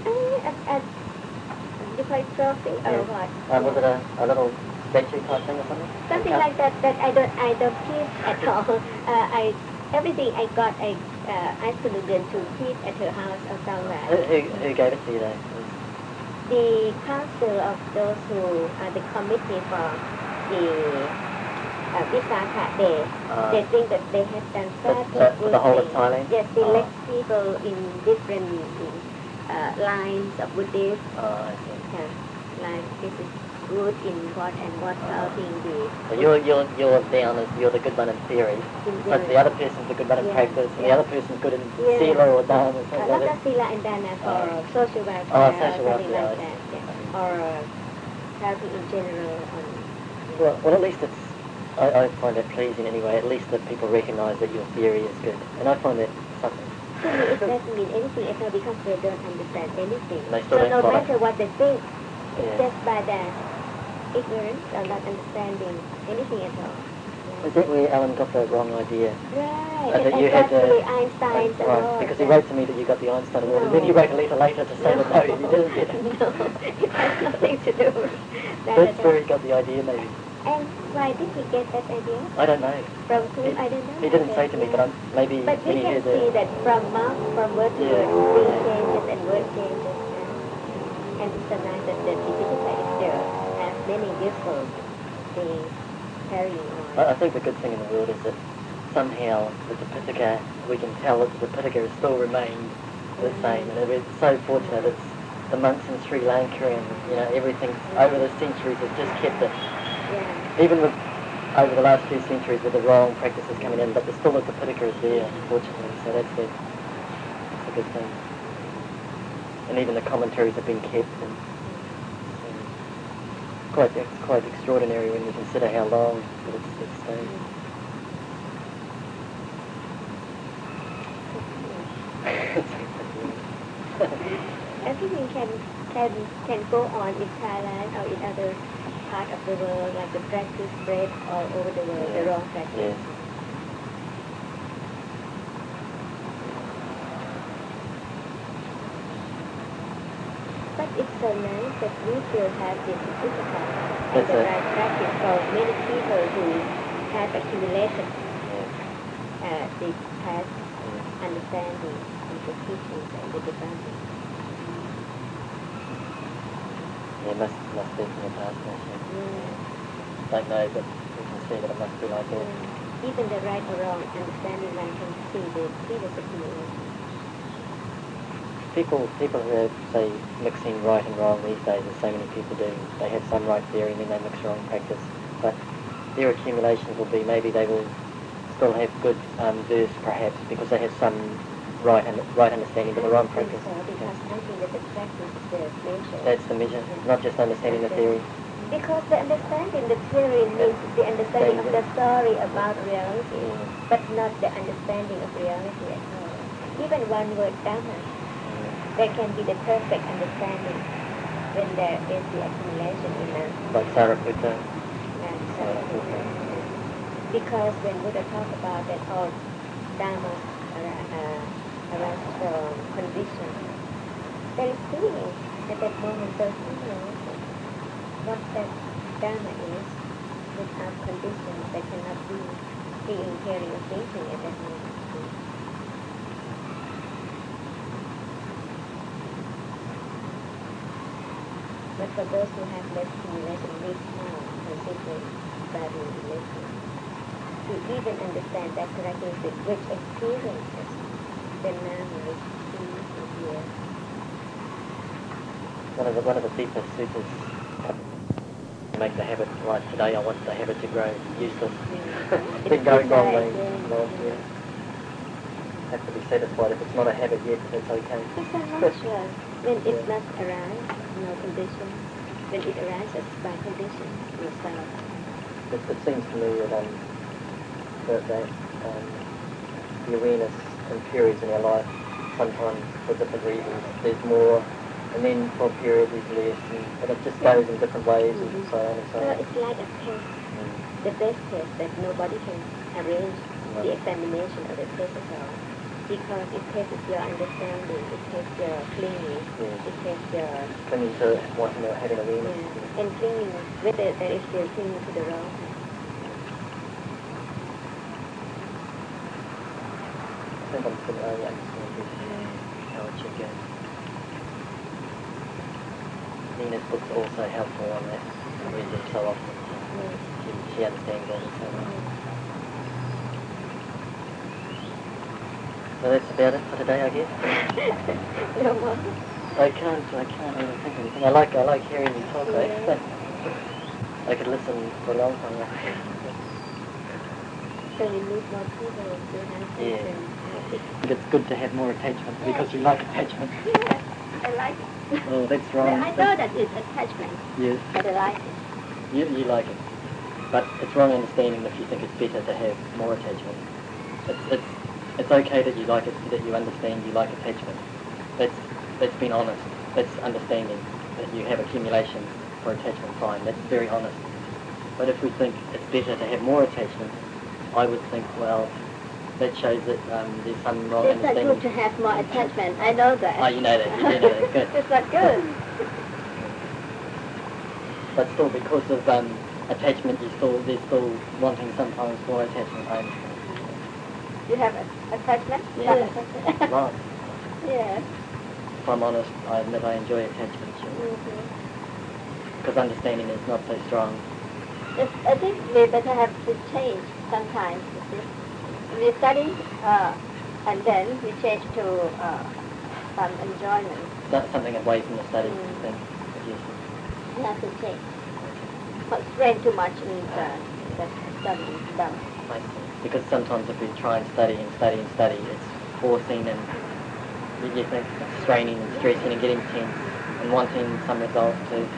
You call it trophy or what? Was it a little statue type thing or something? Something like that I don't keep at all. Everything I got I asked the to keep at her house or somewhere. Who gave it to you though? The council of those who are the committee for the Visakha Day, they think that they have done such a good the whole of thing. Thailand? Yes, select people in different lines of Buddhism. I see. Like this is good in what and what helping the. So you're down as you're the good one in theory, but the other person's the good one in practice, and the other person's good in sila or dana or something like that. Sila and dana for social welfare, social something welfare, like that, or helping in general. Well, at least it's. I find it pleasing anyway. At least that people recognise that your theory is good, and I find that something. To me, it doesn't mean anything at all because they don't understand anything. They still so don't no follow. matter what they think, it's just by their ignorance or not understanding anything at all. Is that where Alan got the wrong idea? Right, That and you had actually Einstein's right, award. because he wrote to me that you got the Einstein award, and then he wrote a letter later to say that no, you didn't get it. No, it has nothing to do with that. That's where he got the idea, maybe. And why did he get that idea? I don't know. From who? I don't know. He didn't say to me, but maybe But when we he can heard see the... that from mouth, from word to word, thing changes and word changes. And it's so nice that the Tipitaka is still has many useful things carrying on. I think the good thing in the world is that somehow the Tipitaka, we can tell that the Tipitaka has still remained the same, and we're so fortunate. the monks in Sri Lanka and, everything over the centuries has just kept it. Yeah. Even with, over the last few centuries with the wrong practices coming in, but there's still the Tipitaka is there, fortunately, so that's a good thing. And even the commentaries have been kept, and it's quite extraordinary when you consider how long it's stayed. Everything can go on in Thailand or in other part of the world, like the practice spread all over the world, the wrong practice. Yes. But it's so nice that we still have this physical and the right practice for many people who have accumulated this past understanding of the teachings and the development. Yeah, must be from the past, don't know, but we can see that it must be like that. Even the right or wrong understanding, one can see the previous accumulation. People who have, say, mixing right and wrong these days, as so many people do, they have some right theory and then they mix wrong practice. But their accumulations will be, maybe they will still have good verse perhaps, because they have some right understanding, but the wrong practice. So, because I think that the practice is the measure. That's the measure, not just understanding the theory. Because the understanding the theory means the understanding of the story about reality, but not the understanding of reality at all. Even one word Dhamma, there can be the perfect understanding when there is the accumulation in us. Like Sariputta. Because when Buddha talked about that all Dhammas arise from condition, there is feeling at that moment, so who knows what that Dhamma is without conditions. There cannot be feeling, hearing, or thinking at that moment. But for those who have less stimulation, need now consider studying the lesson to even understand that characteristic which experiences the Nama which sees and hears. One of the deepest suttas make the habit right today. I want the habit to grow useless. It's been going wrong way. Have to be satisfied. If it's not a habit yet, it's okay. It's so natural. When it's not aroused, no condition. When it arises by condition, yourself. It seems to me that the awareness in periods in our life, sometimes for different reasons, there's more, and then for a period there's less, and it just goes in different ways and so on and so on. Well, it's like a test, the best test that nobody can arrange, the examination of the physical, because it tests your understanding, it tests your clinging, it tests your... Clinging to wanting to having awareness. And clinging, whether there is still clinging to the wrong. I think I'm still early understanding how it should go. Nina's books are also helpful on that. I read them so often. She understands all so well. So that's about it for today, I guess. No more. I can't really think of anything. I like hearing you talk. I could listen for a long time. So we need more people to have It's good to have more attachment because you like attachment. Yeah, I like it. Oh, that's wrong. Well, I know that it's attachment. Yes. But I like it. You like it. But it's wrong understanding if you think it's better to have more attachment. It's okay that you like it, that you understand you like attachment. That's being honest. That's understanding that you have accumulation for attachment, fine. That's very honest. But if we think it's better to have more attachment, I would think, well, that shows that there's some wrong understanding. It's not good to have more attachment. I know that. Oh, you know that. You do know that. Good. It's not good. But still, because of attachment, they're still wanting sometimes more attachment. I understand. You have attachment? Yes. Right. Yeah. If I'm honest, I admit I enjoy attachment, sure. Because understanding is not so strong. I think we better have to change sometimes. You see. We study and then we change to some enjoyment. something away from the study thing. Not to take. But strain too much means that study is done. I see. Because sometimes if we try and study, it's forcing and you think it's straining and stressing and getting tense and wanting some result too.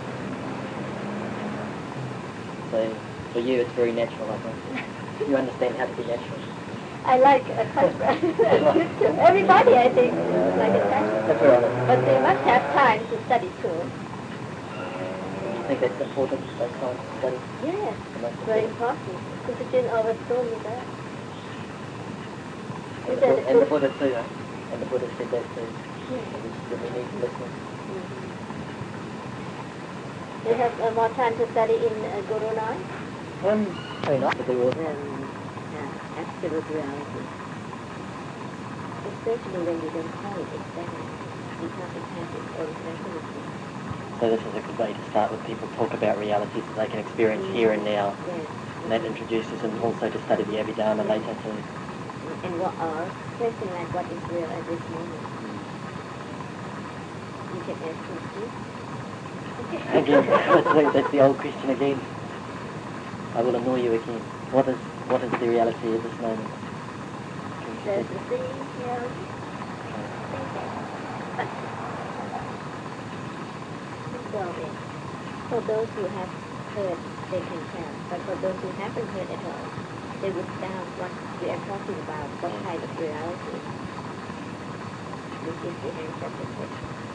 So for you it's very natural, I think. You understand how to be natural. I like a touch brush. Everybody, I think, like a touch brush. But they must have time to study too. I think that's important, that time to study. Yes, very important. Kusuchin always told me that. And the Buddha too, eh? And the Buddha said that too. Yeah. That we need to listen. You have more time to study in Guru Nai? Very nice to do all Absolute reality. Especially when you don't call it experience, because it has its own personality. So this is a good way to start with people talk about realities that they can experience here and now. Yes. And that introduces them also to study the Abhidharma later too. And what are questions like what is real at this moment? You can ask questions. Again, that's the old question again. I will annoy you again. What is the reality at this moment? There's the thing, reality. Well, for those who have heard, they can tell. But for those who haven't heard at all, they would doubt what we are talking about, what kind of reality. Which is the answer to it.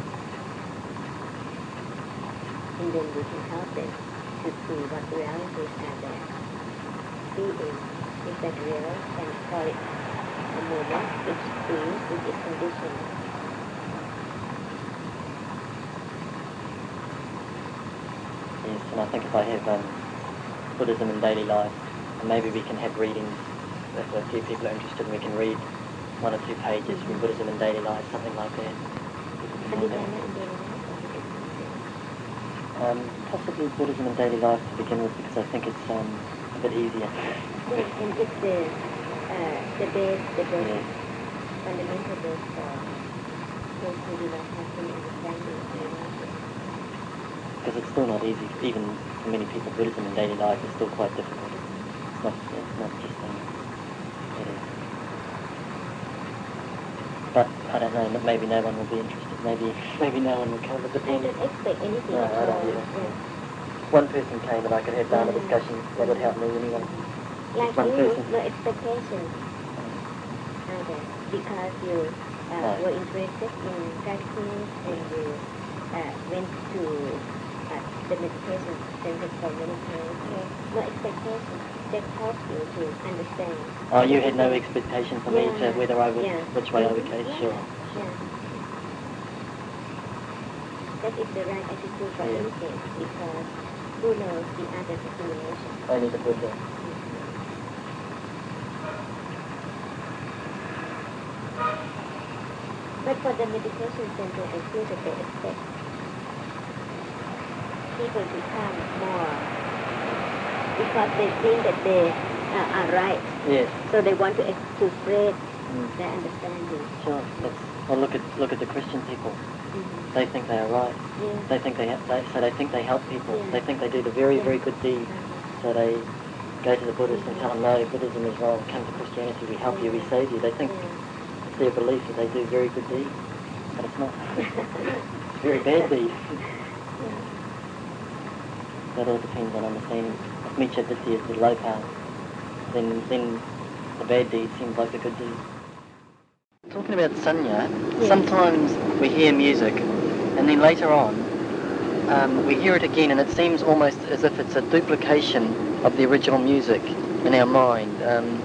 And then we can help them to see what realities are there. Being, is that real? And call it a moment, which is, which is conditioned. Yes, and I think if I have Buddhism in daily life, and maybe we can have readings, if a few people are interested, we can read 1 or 2 pages from Buddhism in daily life, something like that. Possibly Buddhism in daily life to begin with, because I think it's a bit easier. Yes, and it's the base, fundamental base for those who do not have any understanding of reality. Because it's still not easy, even for many people. Buddhism in daily life is still quite difficult. It's not just it is. But I don't know. Maybe no one will be interested. Maybe no one will come. It I depends. don't expect anything No, at I all. don't either. One person came and I could have Dharma discussions. That would help me anyway. Like one you, person. no expectations either, because you were interested in practice and you went to the meditation center for many times. No expectations. Just help you to understand. Oh, you had no expectation for me to whether I would, which way I would go. Sure. Yeah. That is the right attitude for anything, because who knows the other explanation? Only the Buddha. But for the meditation center, I feel that they expect people to come more because they think that they are right. Yes. So they want to spread their understanding. Sure. Well, look at the Christian people. Mm-hmm. They think they are right. Yeah. They think they think they help people. Yeah. They think they do the very good deed. So they go to the Buddhists and tell them, no, Buddhism is wrong. Come to Christianity. We help you. We save you. They think it's their belief that they do very good deeds, but it's not. It's very bad deed. That all depends on understanding. If Micca Ditthi is the low path, then the bad deed seems like the good deed. Talking about sanya, sometimes we hear music, and then later on, we hear it again, and it seems almost as if it's a duplication of the original music in our mind.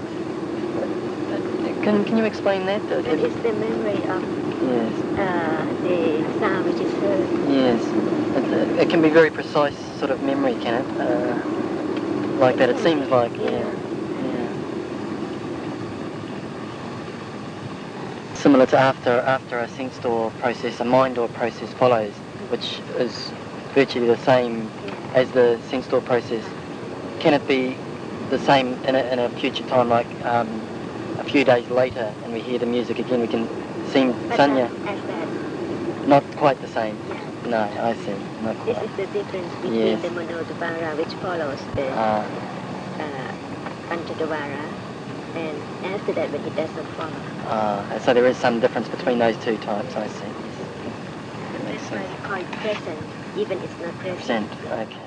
Can you explain that? It is the memory of the sound which is heard. Yes. It can be very precise sort of memory, can it? Like that, it seems like, Similar to after a sense door process, a mind door process follows, which is virtually the same as the sense door process. Can it be the same in a future time, like a few days later, and we hear the music again? We can sing sanya. Not quite the same. No, I see. Not This quite. is the difference between Yes. the Manodvara, which follows the Antadvara, and after that when it doesn't follow. So there is some difference between those two types, I see. That makes That's why sense. we call it present, even it's not present. Present, okay.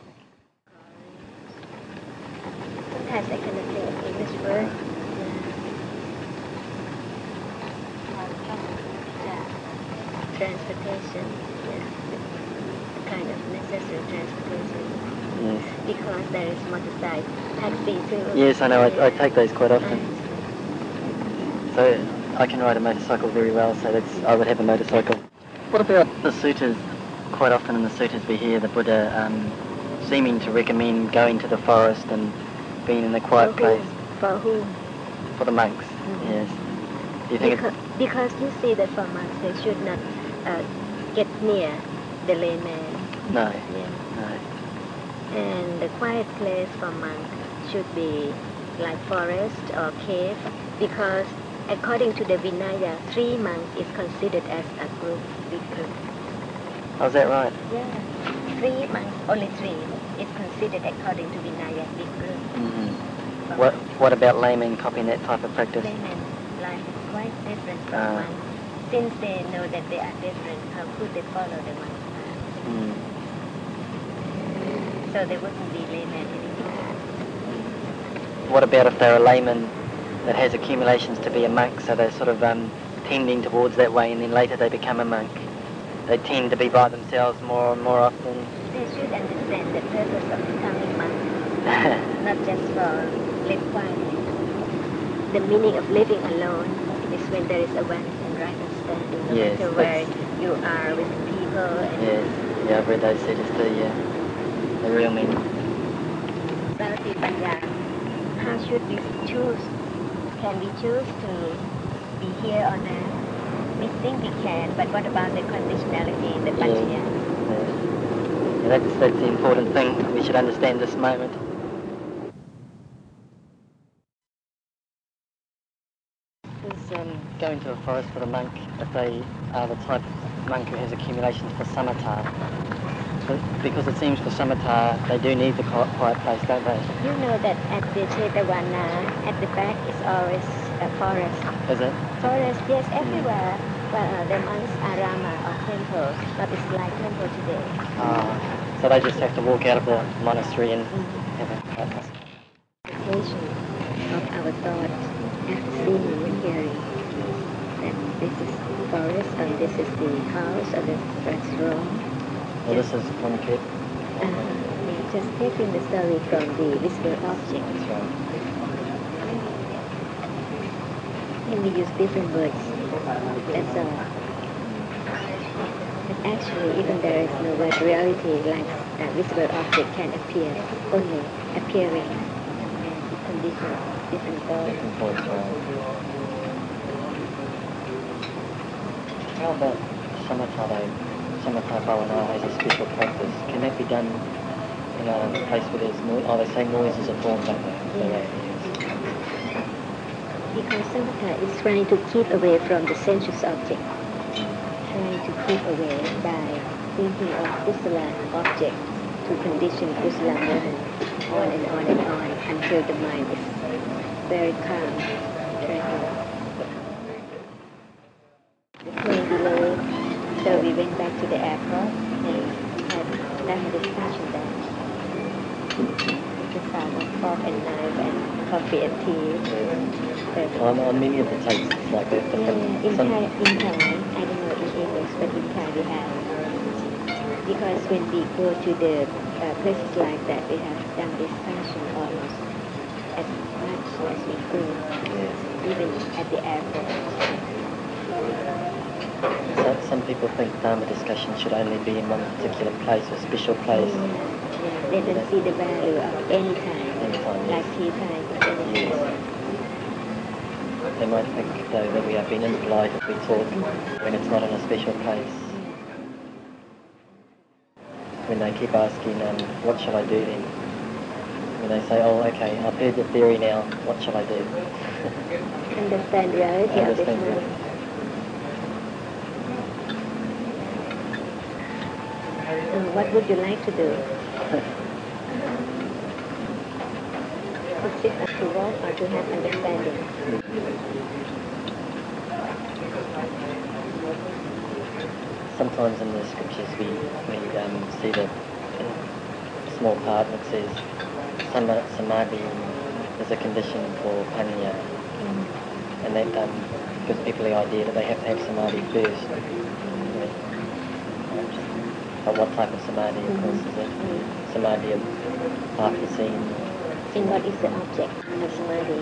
Sometimes I cannot think of English word. Transportation, a kind of necessary transportation. Yes. Because there is motorcycle, taxi too. Yes, I know. I take those quite often. So I can ride a motorcycle very well, so I would have a motorcycle. What about the suttas? Quite often in the suttas we hear the Buddha seeming to recommend going to the forest and being in a quiet place. For whom? For the monks, yes. Do you think because you see that for monks they should not get near the layman. No. Yeah. No. And the quiet place for monks should be like forest or cave, because according to the Vinaya, 3 monks is considered as a group, big group. Oh, is that right? Yeah. 3 monks, only 3, is considered according to Vinaya, big group. Mm-hmm. What about laymen copying that type of practice? Laymen life is quite different from monks. Since they know that they are different, how could they follow the monks' path? Mm. So they wouldn't be laymen anymore. What about if they're a layman that has accumulations to be a monk, so they're sort of tending towards that way, and then later they become a monk? They tend to be by themselves more and more often. They should understand the purpose of becoming monks, not just for live quietly. The meaning of living alone is when there is awareness and right understanding, no Yes, matter where you are with people. And yes, yeah, I've read those suttas too, yeah. The real meaning. Sarati Panya, how should we choose? Can we choose to be here on earth? We think we can, but what about the conditionality, the paccaya? Yeah, that's the important thing. We should understand this moment. Is going to a forest for a monk, if they are the type of monk who has accumulations for samatha, because it seems for samatha they do need the quiet place, don't they? You know that at the Chetavana, at the back is always a forest. Is it? Forest, yes, everywhere. But the monks are Rama or temples, not the slight temple today. So they just have to walk out of the monastery and have a quiet place. Meditation of our thought after seeing and hearing that this is forest and this is the house or the restaurant. Well, this is concrete. Just taking the story from the visible object. That's right. And we use different words. That's all. But actually, even there is no word, reality, like a visible object can appear, only appearing, and conditions, different thoughts. Different thoughts, right. How about samatha though? Samatha bhavana as a special practice. Can that be done in a place where there's noise? Oh, they say noise is a form, don't they? Yeah. Because samatha is trying to keep away from the sensuous object. Trying to keep away by thinking of kusala object to condition kusala movement on and on and on until the mind is very calm, tranquil. The plane delayed, so we went back to the airport and had a discussion there. With the sound of fork and knife and coffee and tea. On many of the tapes, it's like that. In Thai, I don't know in English, but in Thai we have. Because when we go to the places like that, we have done discussion almost as much as we could, even at the airport. So some people think Dharma discussion should only be in one particular place or special place. Yeah. They don't see the value of any time, like tea time or anything. They might think, though, that we are being impolite if we talk when it's not in a special place. When they keep asking, what shall I do then? When they say, oh, okay, I've heard the theory now, what shall I do? Understand reality of this moment. What would you like to do? To sit or to walk or to have understanding? Sometimes in the scriptures we see the small part that says samadhi is a condition for panya, and that gives people the idea that they have to have samadhi first. But what type of samadhi, of course, is it? Samadhi of after seeing. And what is the object of samadhi?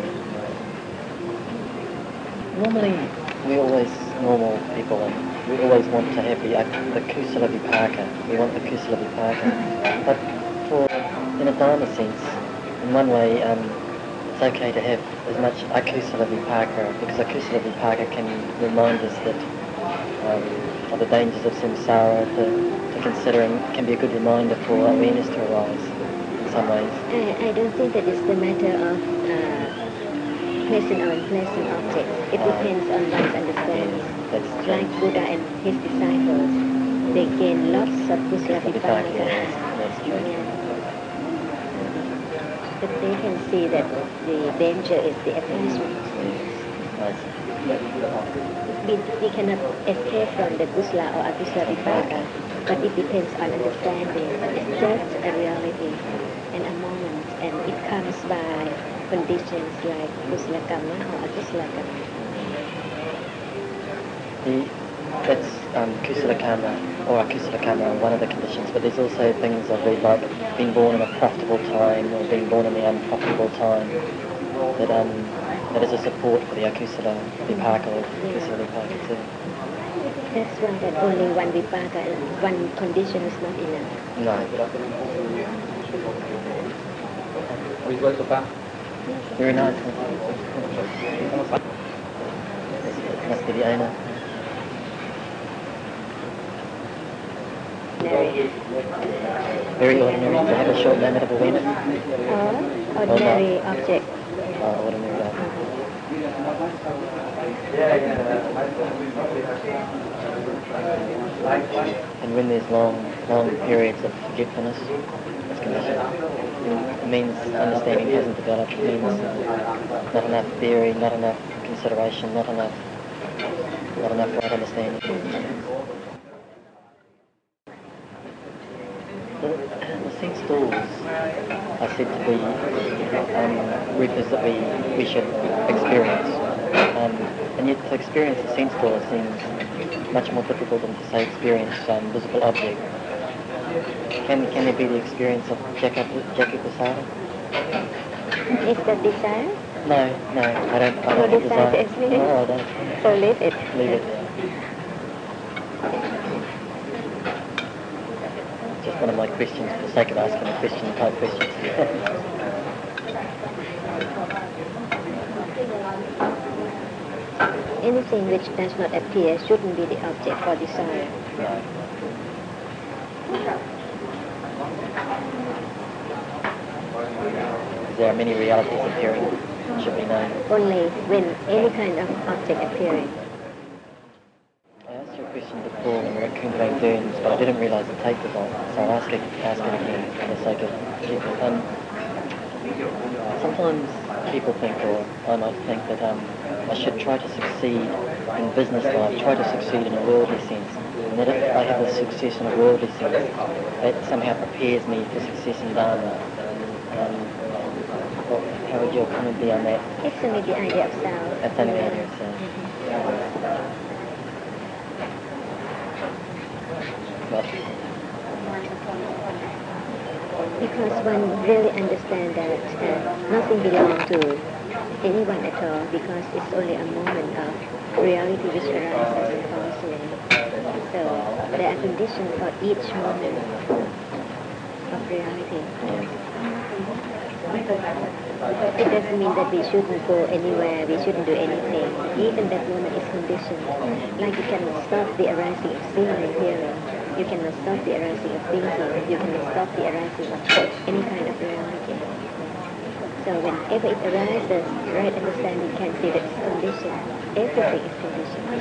Normally, normal people, and we always want to have the kusala vipaka. We want the kusala vipaka. But in a dharma sense, in one way, it's okay to have as much akusala vipaka, because akusala vipaka can remind us that of the dangers of samsara to consider, and can be a good reminder for awareness to arise in some ways. I don't think that it's the matter of pleasant or unpleasant objects. It depends on one's understanding. That's like Buddha and his disciples, they gain lots of kusala vipaka. That's true. But they can see that the danger is the attachment. We cannot escape from the kusala or akusala vipaka, but it depends on understanding. It's just a reality and a moment, and it comes by conditions like kusala karma or akusala karma. That's kusala karma or akusala karma, one of the conditions, but there's also things I've read like being born in a profitable time or being born in the unprofitable time that is a support for the akusala vipaka or kusala vipaka too. That's why that only one vipaka, one condition is not enough. No. Are you going so far? Very nice. Must be the owner. Very ordinary to have a short limit of awareness. Or ordinary object. Ordinary object. And when there's long periods of forgetfulness, that's conditioned. It means understanding hasn't developed. It means not enough theory, not enough consideration, not enough right understanding. The sense doors are said to be rivers that we should experience. And yet to experience the sense door seems much more difficult than to say experience visible object. Can there be the experience of Jackie-Pasada? Is that desire? No, I don't have desire. No, I don't. So leave it. Leave it. Just one of my questions for the sake of asking a question type questions. Anything which does not appear shouldn't be the object for desire. No. There are many realities appearing, should be known. Only when any kind of object appearing. I asked you a question before when we were at Kundalini Burns, but I didn't realise the tape was on, so I'll ask it again for the sake of people. Sometimes people think, or I might think, that I should try to succeed in business life, try to succeed in a worldly sense, and that if I have a success in a worldly sense, that somehow prepares me for success in Dharma. How would your comment be on that? It's only the idea of self. That's only the idea of self. Because one really understands that nothing belongs to anyone at all, because it's only a moment of reality which arises and falls away. So there are conditions for each moment of reality. It doesn't mean that we shouldn't go anywhere, we shouldn't do anything. Even that moment is conditioned. Like you cannot stop the arising of seeing and hearing. You cannot stop the arising of thinking. You cannot stop the arising of any kind of reality. So So whenever it arises, right understanding can see that it's conditioned. Everything is conditioned.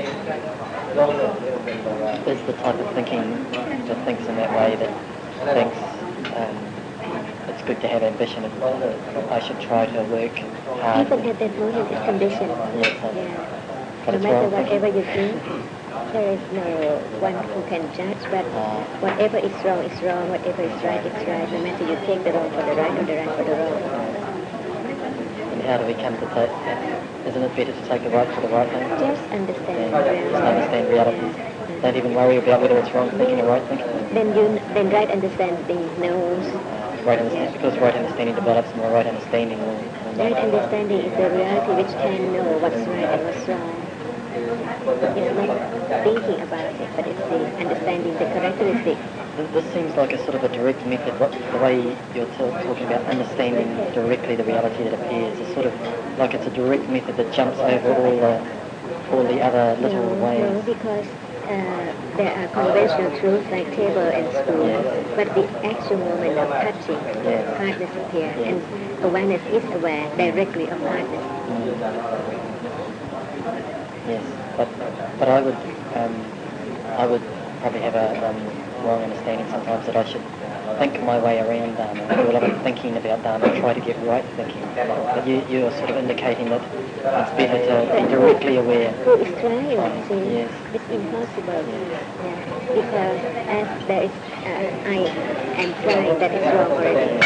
Is the type of thinking that thinks in that way that thinks it's good to have ambition and I should try to work hard. Even at that moment it's conditioned. Yes, But no matter whatever you think, there is no one who can judge, but whatever is wrong, whatever is right, it's right, no matter you take the wrong for the right or the right for the wrong. And how do we come to take, isn't it better to take the right for the right thing? Just understand reality. Just understand reality. Don't even worry about whether it's wrong thinking or right thinking. Then right understanding knows. Because right understanding develops, more right understanding will Right understanding is the reality which can know what's right and what's wrong. It's not thinking about it, but it's the understanding the characteristics. This seems like a sort of a direct method. The way you're talking about understanding directly the reality that appears is sort of like it's a direct method that jumps over all the other little ways. No, because there are conventional truths like table and spoon, but the actual moment of touching, hardness appears, and awareness is aware directly of hardness. Yes, but I would probably have a wrong understanding sometimes that I should think my way around Dharma, do a lot of thinking about Dharma, try to get right thinking. But you're sort of indicating that it's better to be directly aware. Who is trying, see? Yes. It's impossible. Yeah. Because as there is, I am trying, that is wrong already.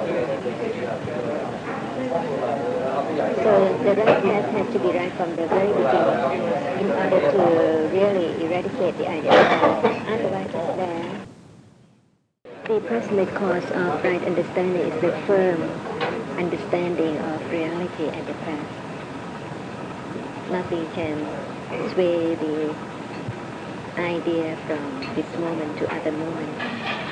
So the right path has to be right from the very beginning in order to really eradicate the idea of that. Otherwise it's there. The proximate cause of right understanding is the firm understanding of reality at the past. Nothing can sway the idea from this moment to other moments.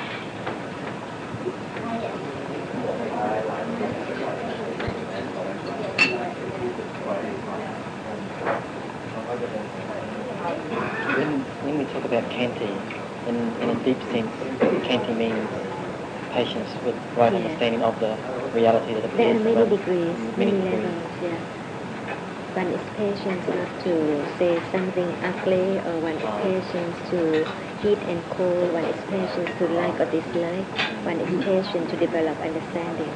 When we talk about Khanti, in a deep sense, Khanti means patience with right understanding of the reality that appears. There are many degrees, many levels, yeah. One is patience not to say something ugly, or one is patience to heat and cold, one is patience to like or dislike, one is patient to develop understanding.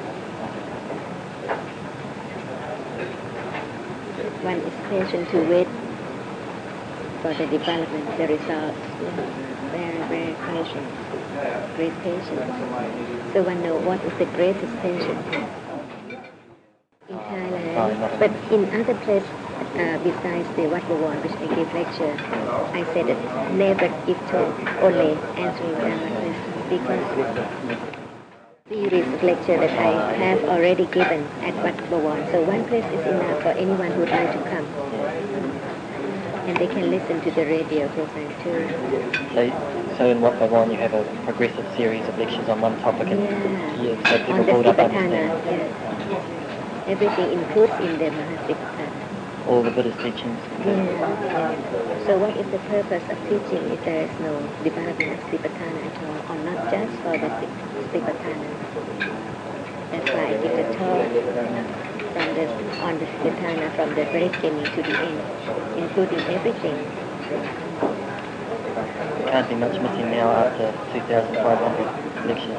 One is patient to wait for the development, the results. Very, very patient. Great patience. So one knows what is the greatest patience in Thailand. But in other places, besides the Wat Bawar, which I give lecture, I said that never give talk, only answering Dharma questions, because series of lecture that I have already given at Wat Bawar. So one place is enough for anyone who would like to come. And they can listen to the radio program too. So in Wat Bawar you have a progressive series of lectures on one topic, and so people on the build up Satipatthana, understanding. Everything includes in the Mahasatipatthana. All the Buddha's teachings. So what is the purpose of teaching if there is no development of Satipatthana at all, or not just for the Satipatthana? That's why I give the talk on the Satipatthana from the very beginning to the end, including everything. There can't be much missing now after 2,500 lectures.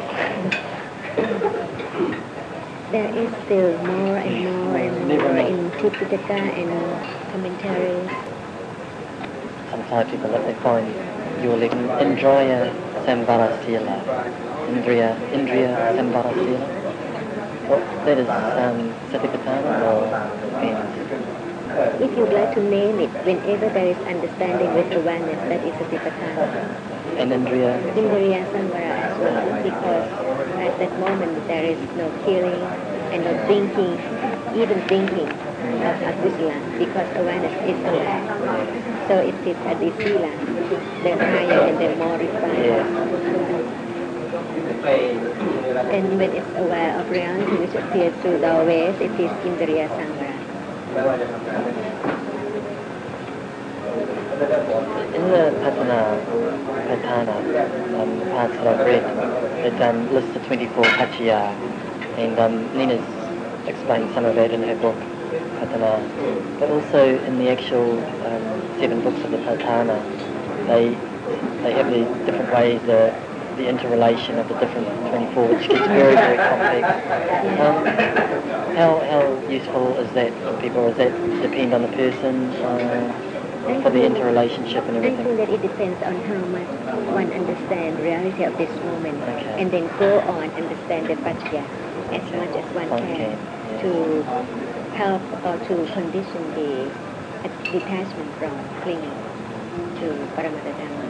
There is still more and more and more in Tipitaka and commentaries. Sometimes people, if they find your lecture, Indriya Sambara Sila. Indriya Sambara Sila. That is Satipatthana or depends? If you'd like to name it, whenever there is understanding with awareness, that is Satipatthana. And Indriya Sambara as well, because at that moment there is no killing and no thinking, even thinking of akusala, because awareness is aware. So it is adisila, the higher and the more refined. And when it's aware of reality which appears through the ways, it is Indriya Sambara. In the Patthana, parts that I've read, it lists the 24 Paccaya, and Nina's explains some of that in her book, Patana. But also in the actual 7 books of the Patana, they have the different ways, the interrelation of the different 24, which gets very, very complex. How useful is that for people, or does that depend on the person for the interrelationship and I everything? think that it depends on how much one understands the reality of this moment, Okay. and then go on understand the Pachya as much as one can to help or to condition the detachment from clinging to Paramatma.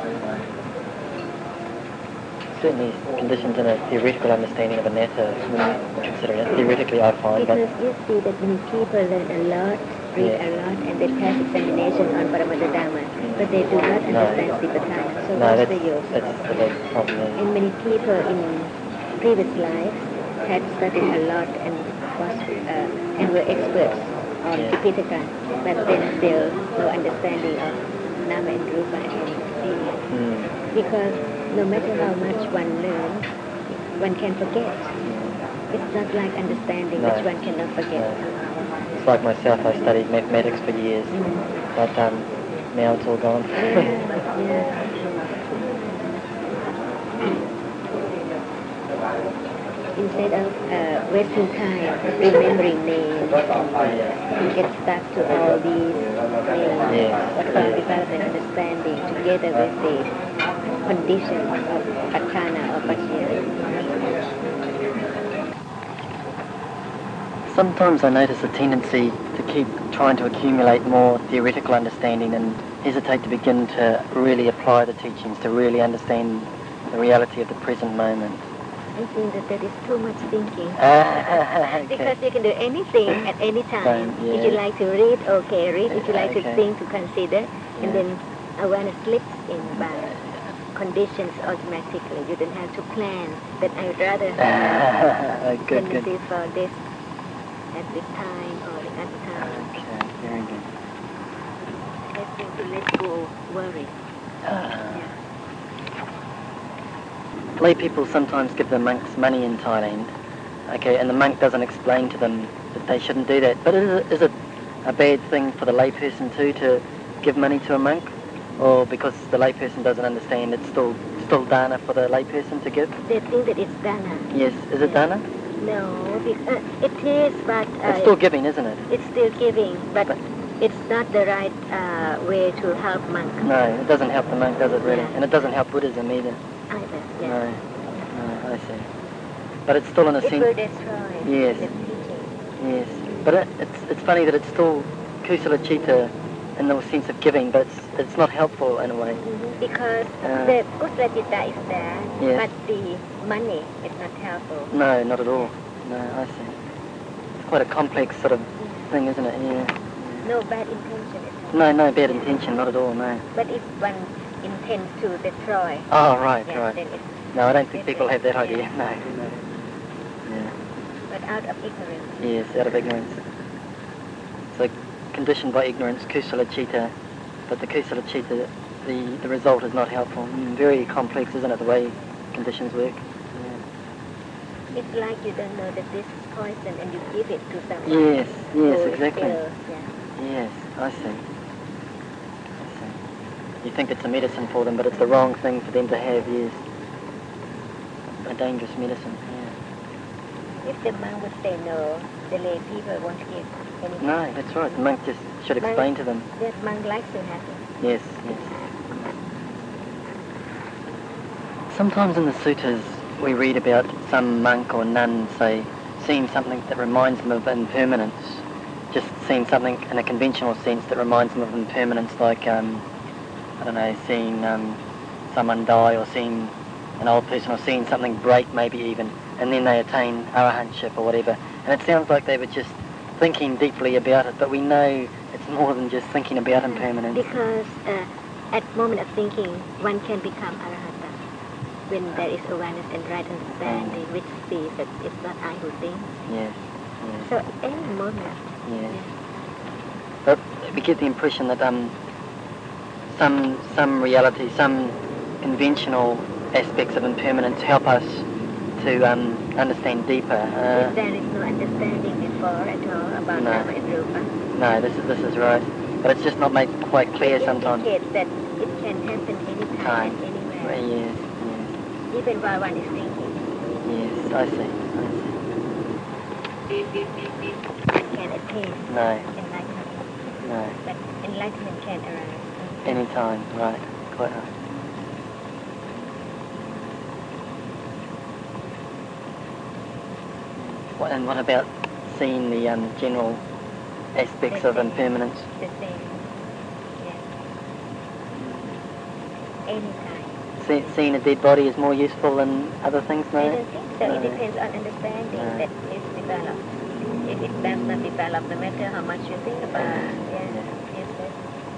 Certainly conditions in a theoretical understanding of anatta, considering it theoretically, I find. Because you see that many people learn a lot, read a lot, and they pass examination on Paramatma, but they do not understand Sipatana. So what's the use? That's the big problem. And many people in previous lives had studied a lot and were experts on Tipitaka, but then still no understanding of Nama and Rupa and Sila. Because no matter how much one learns, one can forget. It's not like understanding which one cannot forget. It's like myself, I studied mathematics for years, but now it's all gone. Instead of wasting time remembering names, you get stuck to all these names, what about development understanding together with the conditions of Patana or Pachya. Sometimes I notice a tendency to keep trying to accumulate more theoretical understanding and hesitate to begin to really apply the teachings, to really understand the reality of the present moment. I think that is too much thinking. Okay. Because you can do anything at any time. If you like to read, okay, read. If you like to think, to consider, and then awareness slips in by conditions automatically. You don't have to plan that I would rather have a tendency for this at this time or the other time. Okay, very good. I think to let go worry. Lay people sometimes give the monks money in Thailand, okay, and the monk doesn't explain to them that they shouldn't do that. But is it a bad thing for the layperson too to give money to a monk? Or because the layperson doesn't understand, it's still dana for the layperson to give? They think that it's dana. Yes, is it dana? No, it is, but... it's still giving, isn't it? It's still giving, but it's not the right way to help monk. No, it doesn't help the monk, does it really? And it doesn't help Buddhism either. Either, No, I see. But it's still in a sense... It will destroy the teaching. Yes, but it's funny that it's still kusala citta in the sense of giving, but it's not helpful in a way. Because the kusala citta is there, but the money is not helpful. No, not at all. No, I see. It's quite a complex sort of thing, isn't it? Yeah. No bad intention. No bad intention, not at all, no. But if one intends to destroy... Oh, right. Then it's no, I don't think people have that idea, no. Yeah. But out of ignorance. Yes, out of ignorance. So conditioned by ignorance, kusala citta, but the kusala citta, the result is not helpful. Very complex, isn't it, the way conditions work? Yeah. It's like you don't know that this is poison and you give it to someone. Yes, exactly. Still, Yes, I see. You think it's a medicine for them, but it's the wrong thing for them to have, yes. A dangerous medicine, yeah. If the monk would say no, the lay people won't give anything. No, that's right. The monk just should explain to them. That monk likes to have it. Yes. Sometimes in the suttas we read about some monk or nun, say, seeing something that reminds them of impermanence. Just seeing something in a conventional sense that reminds them of impermanence, like, seeing someone die, or seeing an old person, or seeing something break maybe even, and then they attain arahantship or whatever. And it sounds like they were just thinking deeply about it, but we know it's more than just thinking about impermanence. Because at the moment of thinking, one can become arahanta when there is awareness and right understanding, which sees that it's not I who thinks. Yes. So at any moment. Yes. But we get the impression that some reality, some conventional aspects of impermanence help us to understand deeper. If there is no understanding before at all about No. Nama and Rupa, No, this is right. But it's just not made quite clear it sometimes. indicates that it can happen anytime and anywhere, Yes, even while one is thinking. yes, I see. One can attain No, enlightenment, no. but enlightenment can arise. Anytime, right, quite right. And what about seeing the general aspects The of same. impermanence? The same, yes. Anytime. Seeing a dead body is more useful than other things, no? I don't think so. No. It depends on understanding No. that is developed. If it does not develop, no matter how much you think about it, yes, yes.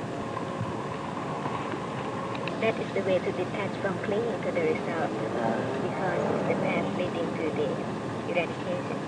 That is the way to detach from clinging to the result, because it's the path leading to the eradication.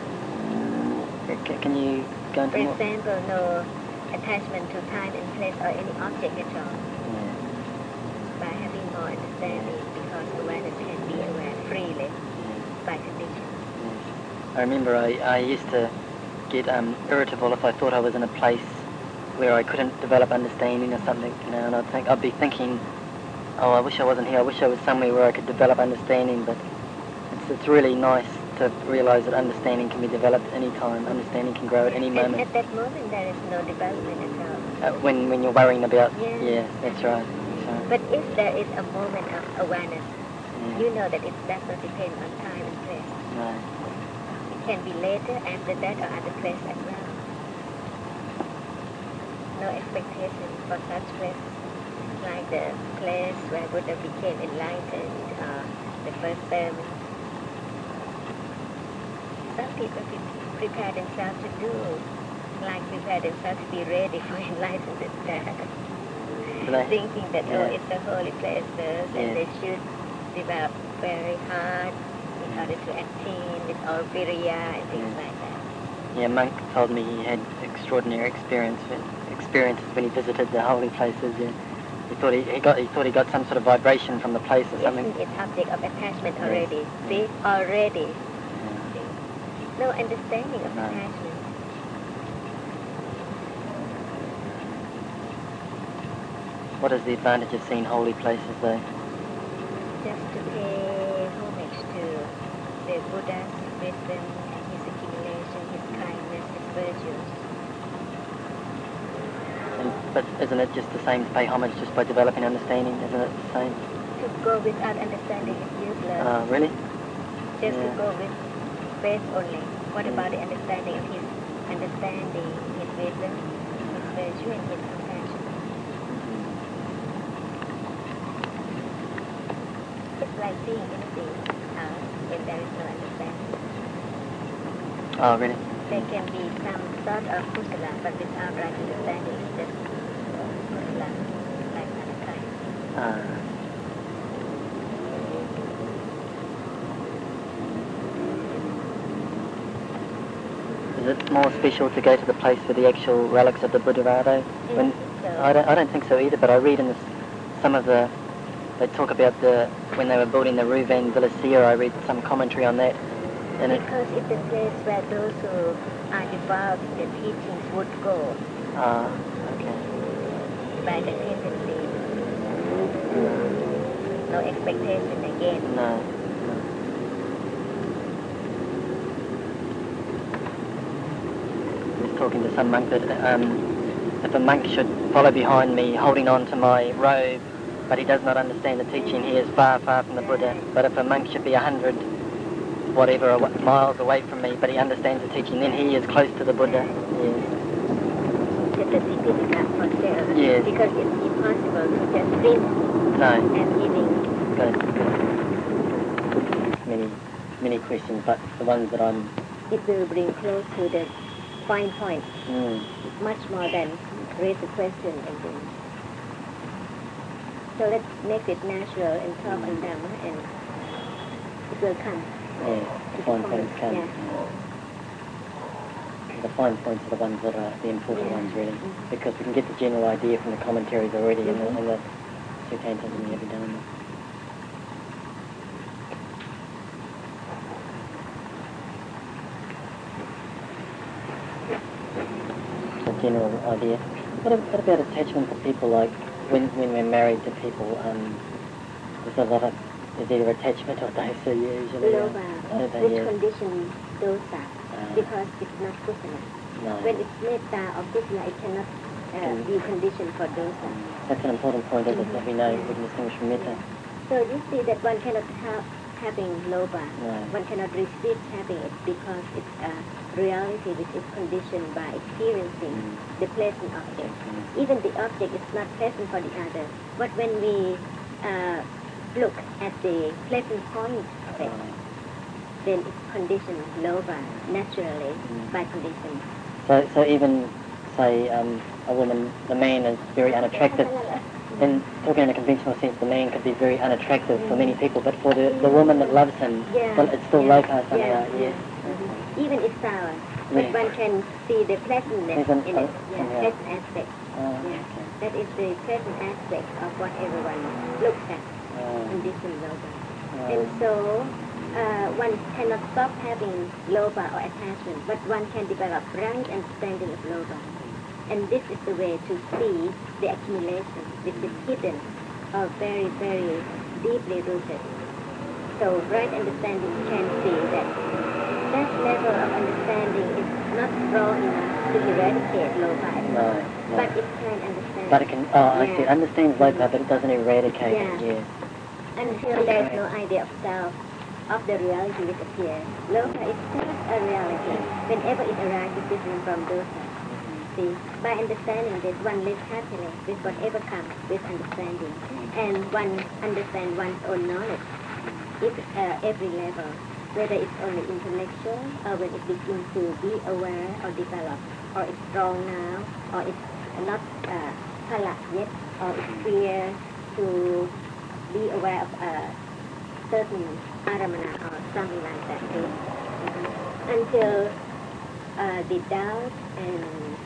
Can you go into For more? example, no attachment to time and place or any object at all. Yeah. By having more understanding, because awareness can be aware freely by conditions. I remember I used to get irritable if I thought I was in a place where I couldn't develop understanding or something, and I'd be thinking, oh, I wish I wasn't here, I wish I was somewhere where I could develop understanding, but it's really nice to realise that understanding can be developed any time, understanding can grow at any moment. At that moment there is no development at all. When you're worrying about, Yes. yeah, that's right. But if there is a moment of awareness, you know that it does not depend on time and place. No. It can be later, after that, or at the place as well. No expectation for such place, like the place where Buddha became enlightened, or the first sermon. Some people prepare themselves to do, like prepare themselves to be ready for enlightenment. Thinking that, it's a holy place first, and they should develop very hard in order to attain with all viriya and things like that. Yeah, Monk told me he had extraordinary experiences when he visited the holy places. Yeah. He thought he got some sort of vibration from the place or something. Isn't it object of attachment already? See, already. No understanding of attachment. What is the advantage of seeing holy places, though? Just to pay homage to the Buddha's wisdom and his accumulation, his kindness, his virtues. But isn't it just the same to pay homage just by developing understanding? Isn't it the same? To go without understanding is useless. Really? Just to go with faith only. What about the understanding of his understanding, his wisdom, his virtue, and his compassion? It's like seeing anything when there is no understanding. Oh, really? There can be some sort of kusala, but without right understanding, it's just kusala, like other kinds. Is it more special to go to the place where the actual relics of the Buddha are, though? I don't think so either, but I read in some of the... They talk about when they were building the Ruvan Vilasia, I read some commentary on that. Because it's the place where those who are devout in the teachings would go. Okay. By the tendency. No expectation again. No. I was talking to some monk that if a monk should follow behind me holding on to my robe, but he does not understand the teaching, he is far, far from the Buddha. But if a monk should be 100 miles away from me, but he understands the teaching, then he is close to the Buddha. Yes. It's a significant for sale. Yes. Because it's impossible to just dream and giving. Good. Many questions, but the ones that I'm... It will bring close to the fine point. Much more than raise a question and then. So let's make it natural and talk on them, and it will come. Yeah, the fine points come. Yeah. The fine points are the ones that are the important ones, really, because we can get the general idea from the commentaries already and the Sutantas and the Abhidhamma. general idea. What about attachment for people, like when we're married to people? There's a lot of, is there attachment or dosa usually? Loba, which yes. condition dosa, because it's not kusala. No. When it's metta or kusala, it cannot be conditioned for dosa. That's an important point, isn't it, that we know we can distinguish from metta. So you see that one cannot have having loba. No. One cannot resist having it because it's a reality which is conditioned by experiencing the pleasant object. Even the object is not pleasant for the other, but when we look at the pleasant point of it, then it's conditioned loba naturally by condition. So even, say, a woman, the man is very unattractive. In talking in a conventional sense, the man could be very unattractive for many people, but for the woman that loves him, well, it's still loka somehow. Yes. Even it's sour, but one can see the pleasantness in it. Pleasant aspect. Okay. That is the pleasant aspect of what everyone looks at in different loba. And so one cannot stop having loba or attachment, but one can develop right understanding of loba. And this is the way to see the accumulation which is hidden or very, very deeply rooted. So right understanding can see that that level of understanding is not strong enough to eradicate loba, but it can understand. But it can, I see, it understands loka, but it doesn't eradicate it, yes. Until there is no idea of self, of the reality which appears. Loka is just a reality. Whenever it arises different from dosa. See, by understanding this, one lives happily with whatever comes with understanding. And one understands one's own knowledge at every level, whether it's only intellectual or when it begins to be aware or develop, or it's strong now, or it's not pala yet, or it's clear to be aware of a certain aramana or something like that. Until the doubt and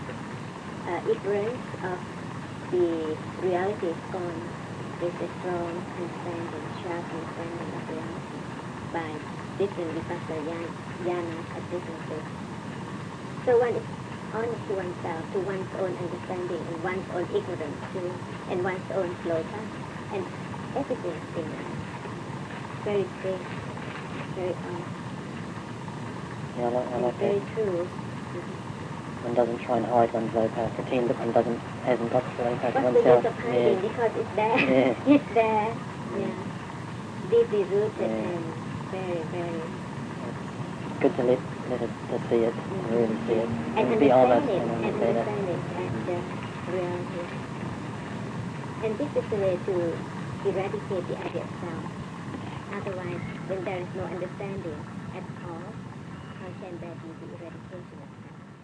ignorance of the reality is gone. There's a strong understanding, sharp understanding of reality by different vipassana jhanas at different stages. So one is honest to oneself, to one's own understanding and one's own ignorance too, and one's own sloka, and everything is in that. Very straight, very honest. Yeah, I like very that. True. One doesn't try and hide one's loka, pretend that one hasn't got the loka to What's the oneself. use of hiding? Because it's there. Yeah. It's there. Yeah. Deeply rooted and very, very. It's good to let it to see it, really see it, And be honest understand it, and and understand it. understand it as the reality. And this is the way to eradicate the idea of self. Otherwise, when there is no understanding at all, how can there be the eradication of self?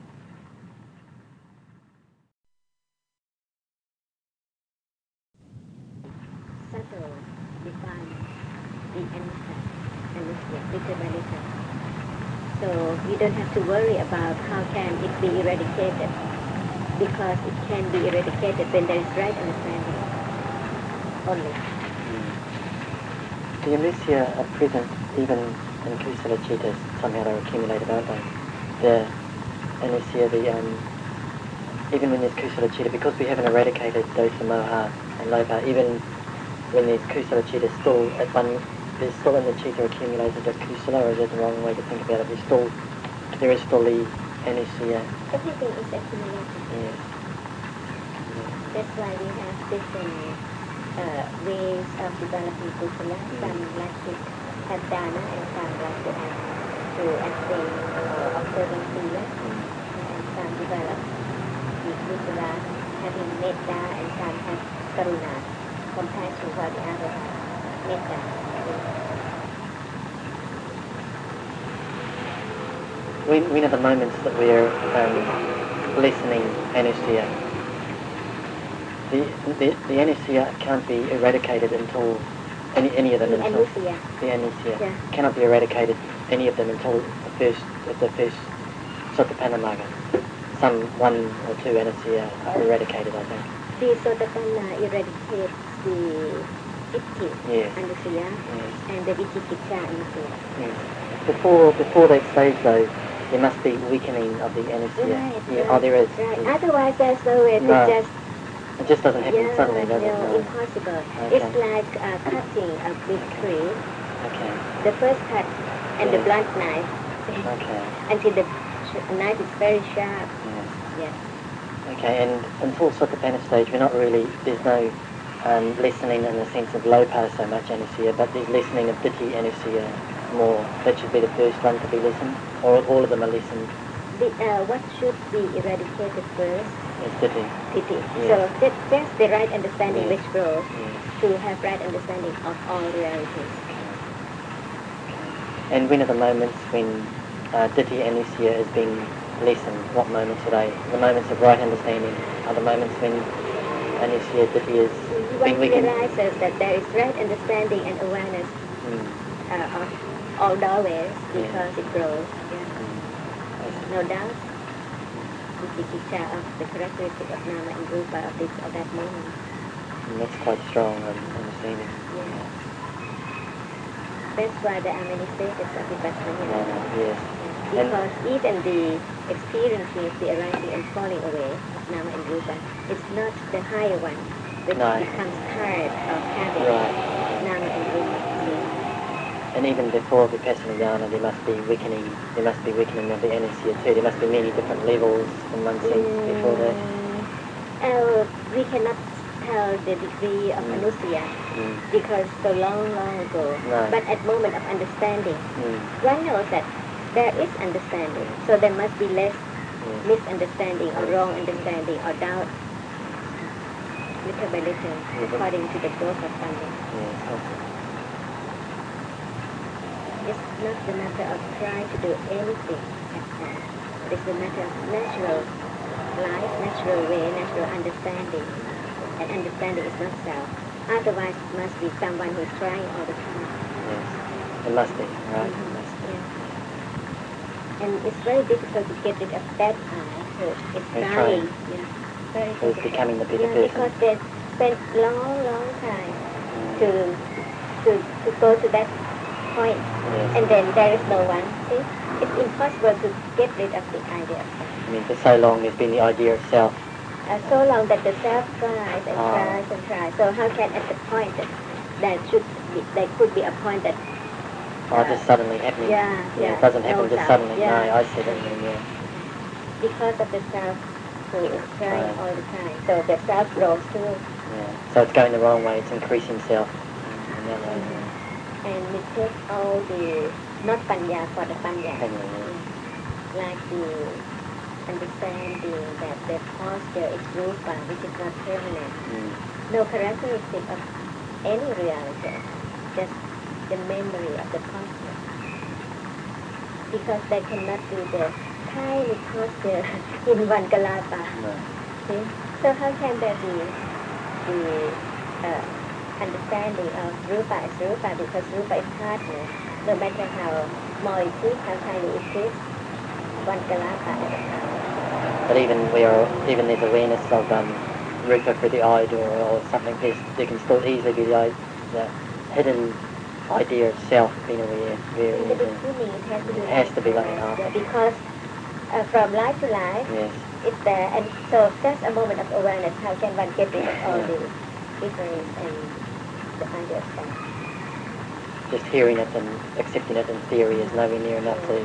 Subtle, define the anistia, little by little. So you don't have to worry about how can it be eradicated, because it can be eradicated when there is right understanding only. The anistia are present even in kusala citas, somehow they're accumulated, aren't they? The anistia, even when there's kusala citta, because we haven't eradicated dosa, moha and loka, even when there's kusala citta, still there's still in the citta accumulated of kusala, or is that the wrong way to think about it? There is still the anistia. Everything is accumulated. Yes. That's why we have different ways of developing kusala. Some like to have dana, and some like to have to abstain or observing sila, and some develop the kusala having metta, and some have karuna, compassion, while the others have metta. When are the moments that we're lessening anistia? The anistia can't be eradicated until any of them The until anistia. the anistia Yeah. cannot be eradicated, any of them, until the first sotapanna. One or two anistia are eradicated, I think. The sotapanna eradicates the itti, Yes. anisya, Yes. and the vicikicca anisya. Yes. Before that stage though, there must be weakening of the anesthesia. Right, Yeah. right, Oh, there is. right. Yeah. Otherwise, there's no way. No. It just It just doesn't happen suddenly, does it? no, No. impossible. Okay. It's like cutting a big tree. Okay. The first cut and the Yes. blunt knife Okay. until the knife is very sharp. Yes. Yes. Okay, and until Sotapanna stage, we're not really, there's no lessening in the sense of low pass so much anesthesia, but there's lessening of Ditthi anesthesia more. That should be the first one to be lessened, or all of them are lessened. What should be eradicated first? Is Ditthi. Pity. Yes. So that's the right understanding Yes. which grows Yes. to have right understanding of all realities. And when are the moments when Ditthi anesthesia is being lessened? What moments are they? The moments of right understanding are the moments when anesthesia Ditthi is being One weakened? realizes that there is right understanding and awareness of all doorways because it grows. Yeah. No doubt. The picture of the characteristic of Nama and Rupa of that moment. And that's quite strong understanding. Yeah. That's why there are many stages of Vipassana. Yes. Because even the experiencing the arising and falling away of Nama and Rupa is not the higher one, which No. becomes tired of having Right. Nama and Rupa. And even before Vipassana Jnana, there must be weakening of the anesthesia too. There must be many different levels in one sense before that. We cannot tell the degree of anusia because so long ago. No. But at moment of understanding, one knows that there is understanding, so there must be less misunderstanding or wrong understanding or doubt, little by little, according to the growth of Sangha. Yes. It's not the matter of trying to do anything at all. It's a matter of natural life, natural way, natural understanding. And understanding is not self. Otherwise, it must be someone who is trying all the time. Yes. It must be, right? It must be. Yeah. And it's very difficult to get rid of that eye who is Who's trying. trying. Yeah. Very Who's difficult. becoming the better Yeah, person. because they spend long time to go to that point. Yes. And then there is no one. See? It's impossible to get rid of the idea of self. I mean, for so long there's been the idea of self. So long that the self tries and tries and tries. So how can at the point that there could be a point that Just suddenly happening. It doesn't happen just suddenly. Yeah. No, I see what you mean, yeah. Because of the self who is trying all the time. So the self grows too. Yeah. So it's going the wrong way, it's increasing self in that way. And we take all the not panya for the panya. Like the understanding that the posture is rupa, which is not permanent. No characteristic of any reality, just the memory of the posture. Because they cannot do the tiny posture in one kalapa. No. See? So how can there be the understanding of rupa as rupa, because rupa is hardness, no matter how small it is, how tiny it is, one kalapa at a time. But even there's awareness of rupa for the eye or something, there can still easily be the hidden idea of self being aware. In the beginning, it has to be like that. Because from life to life, it's there, and so just a moment of awareness, how can one get rid of all the difference and the idea of self? Just hearing it and accepting it in theory is nowhere near enough to,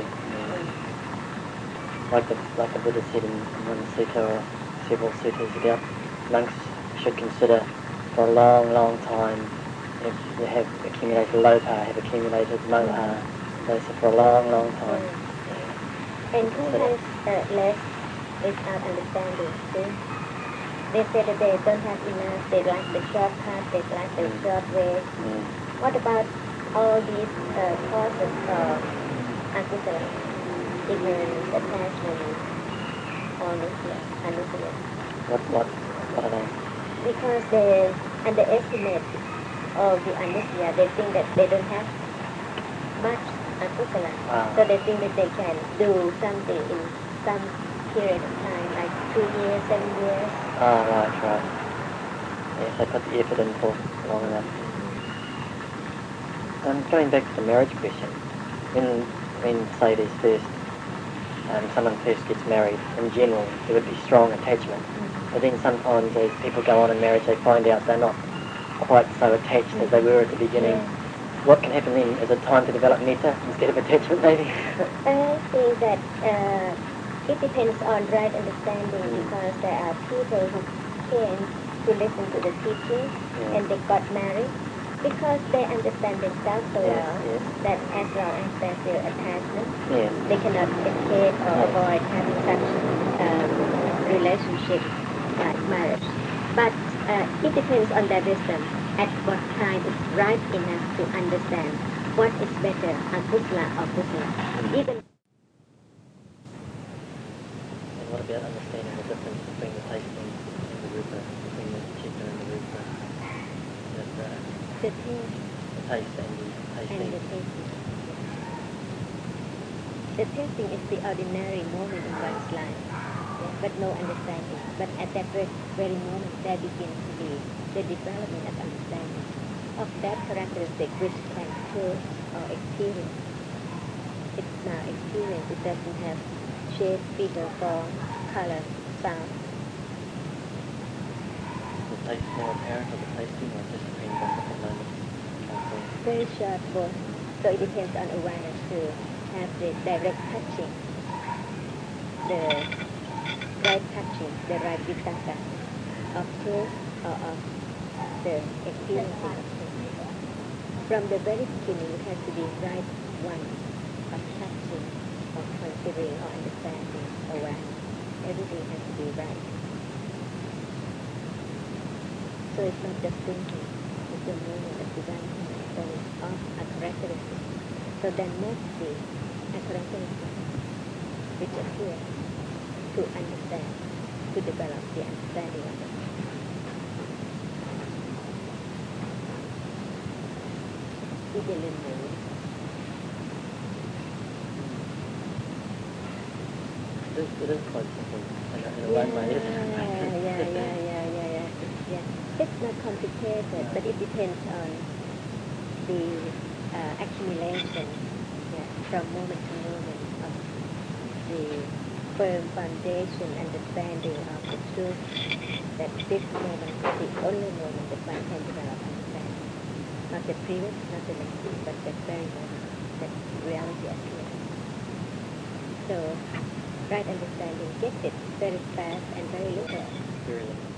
like the Buddha said in one sutta or several suttas about monks should consider for a long time if they have accumulated lopa, have accumulated moha, so for a long time. And who has less without understanding, see? They say that they don't have enough, they like the shortcut, they like the short way. What about all these causes of akusala, ignorance, attachment, anusia? What are they? Because they underestimate all the anusia, they think that they don't have much akusala. So they think that they can do something in some period of time, like 2 years, 7 years. Right. Yes, they put the effort in for long enough. Going back to the marriage question, when say there's first someone first gets married, in general, there would be strong attachment. But then sometimes as people go on in marriage, they find out they're not quite so attached as they were at the beginning. What can happen then? Is it time to develop metta instead of attachment, maybe? I think that it depends on right understanding, because there are people who came to listen to the teaching and they got married because they understand themselves so well that as long as they feel attachment, they cannot escape or avoid having such relationship like marriage. But it depends on their wisdom at what time is right enough to understand what is better, Akusala or Kusala. Even And what about understanding the difference between the tasting and the rupa, between the chitta and the rupa? the taste The taste and the tasting. and the tasting. The tasting is the ordinary moment in one's life, but no understanding. But at that very moment, there begins to be the development of understanding of that characteristic which can taste or experience. It's now experience. It doesn't have shape, figure, form, color, sound. The taste more apparent or the tasting, or just depends on different moments? Very short both. So it depends on awareness to have the direct touching, the right touching, the right vitaka of taste or of the experiencing of taste. From the very beginning, it has to be right one of touching, of considering or understanding, awareness. Everything has to be right. So it's not just thinking, it's the moment of divine understanding of a characteristic. So there must be a characteristic which appears to understand, to develop the understanding of it. Ideally, It is quite simple in a way, isn't it? Yeah. It's not complicated, but it depends on the accumulation from moment to moment of the firm foundation, understanding of the truth, that this moment is the only moment that one can develop understanding. Not the previous, not the next, but that very moment that reality appears. So, right understanding gets it very fast and very little. Very little.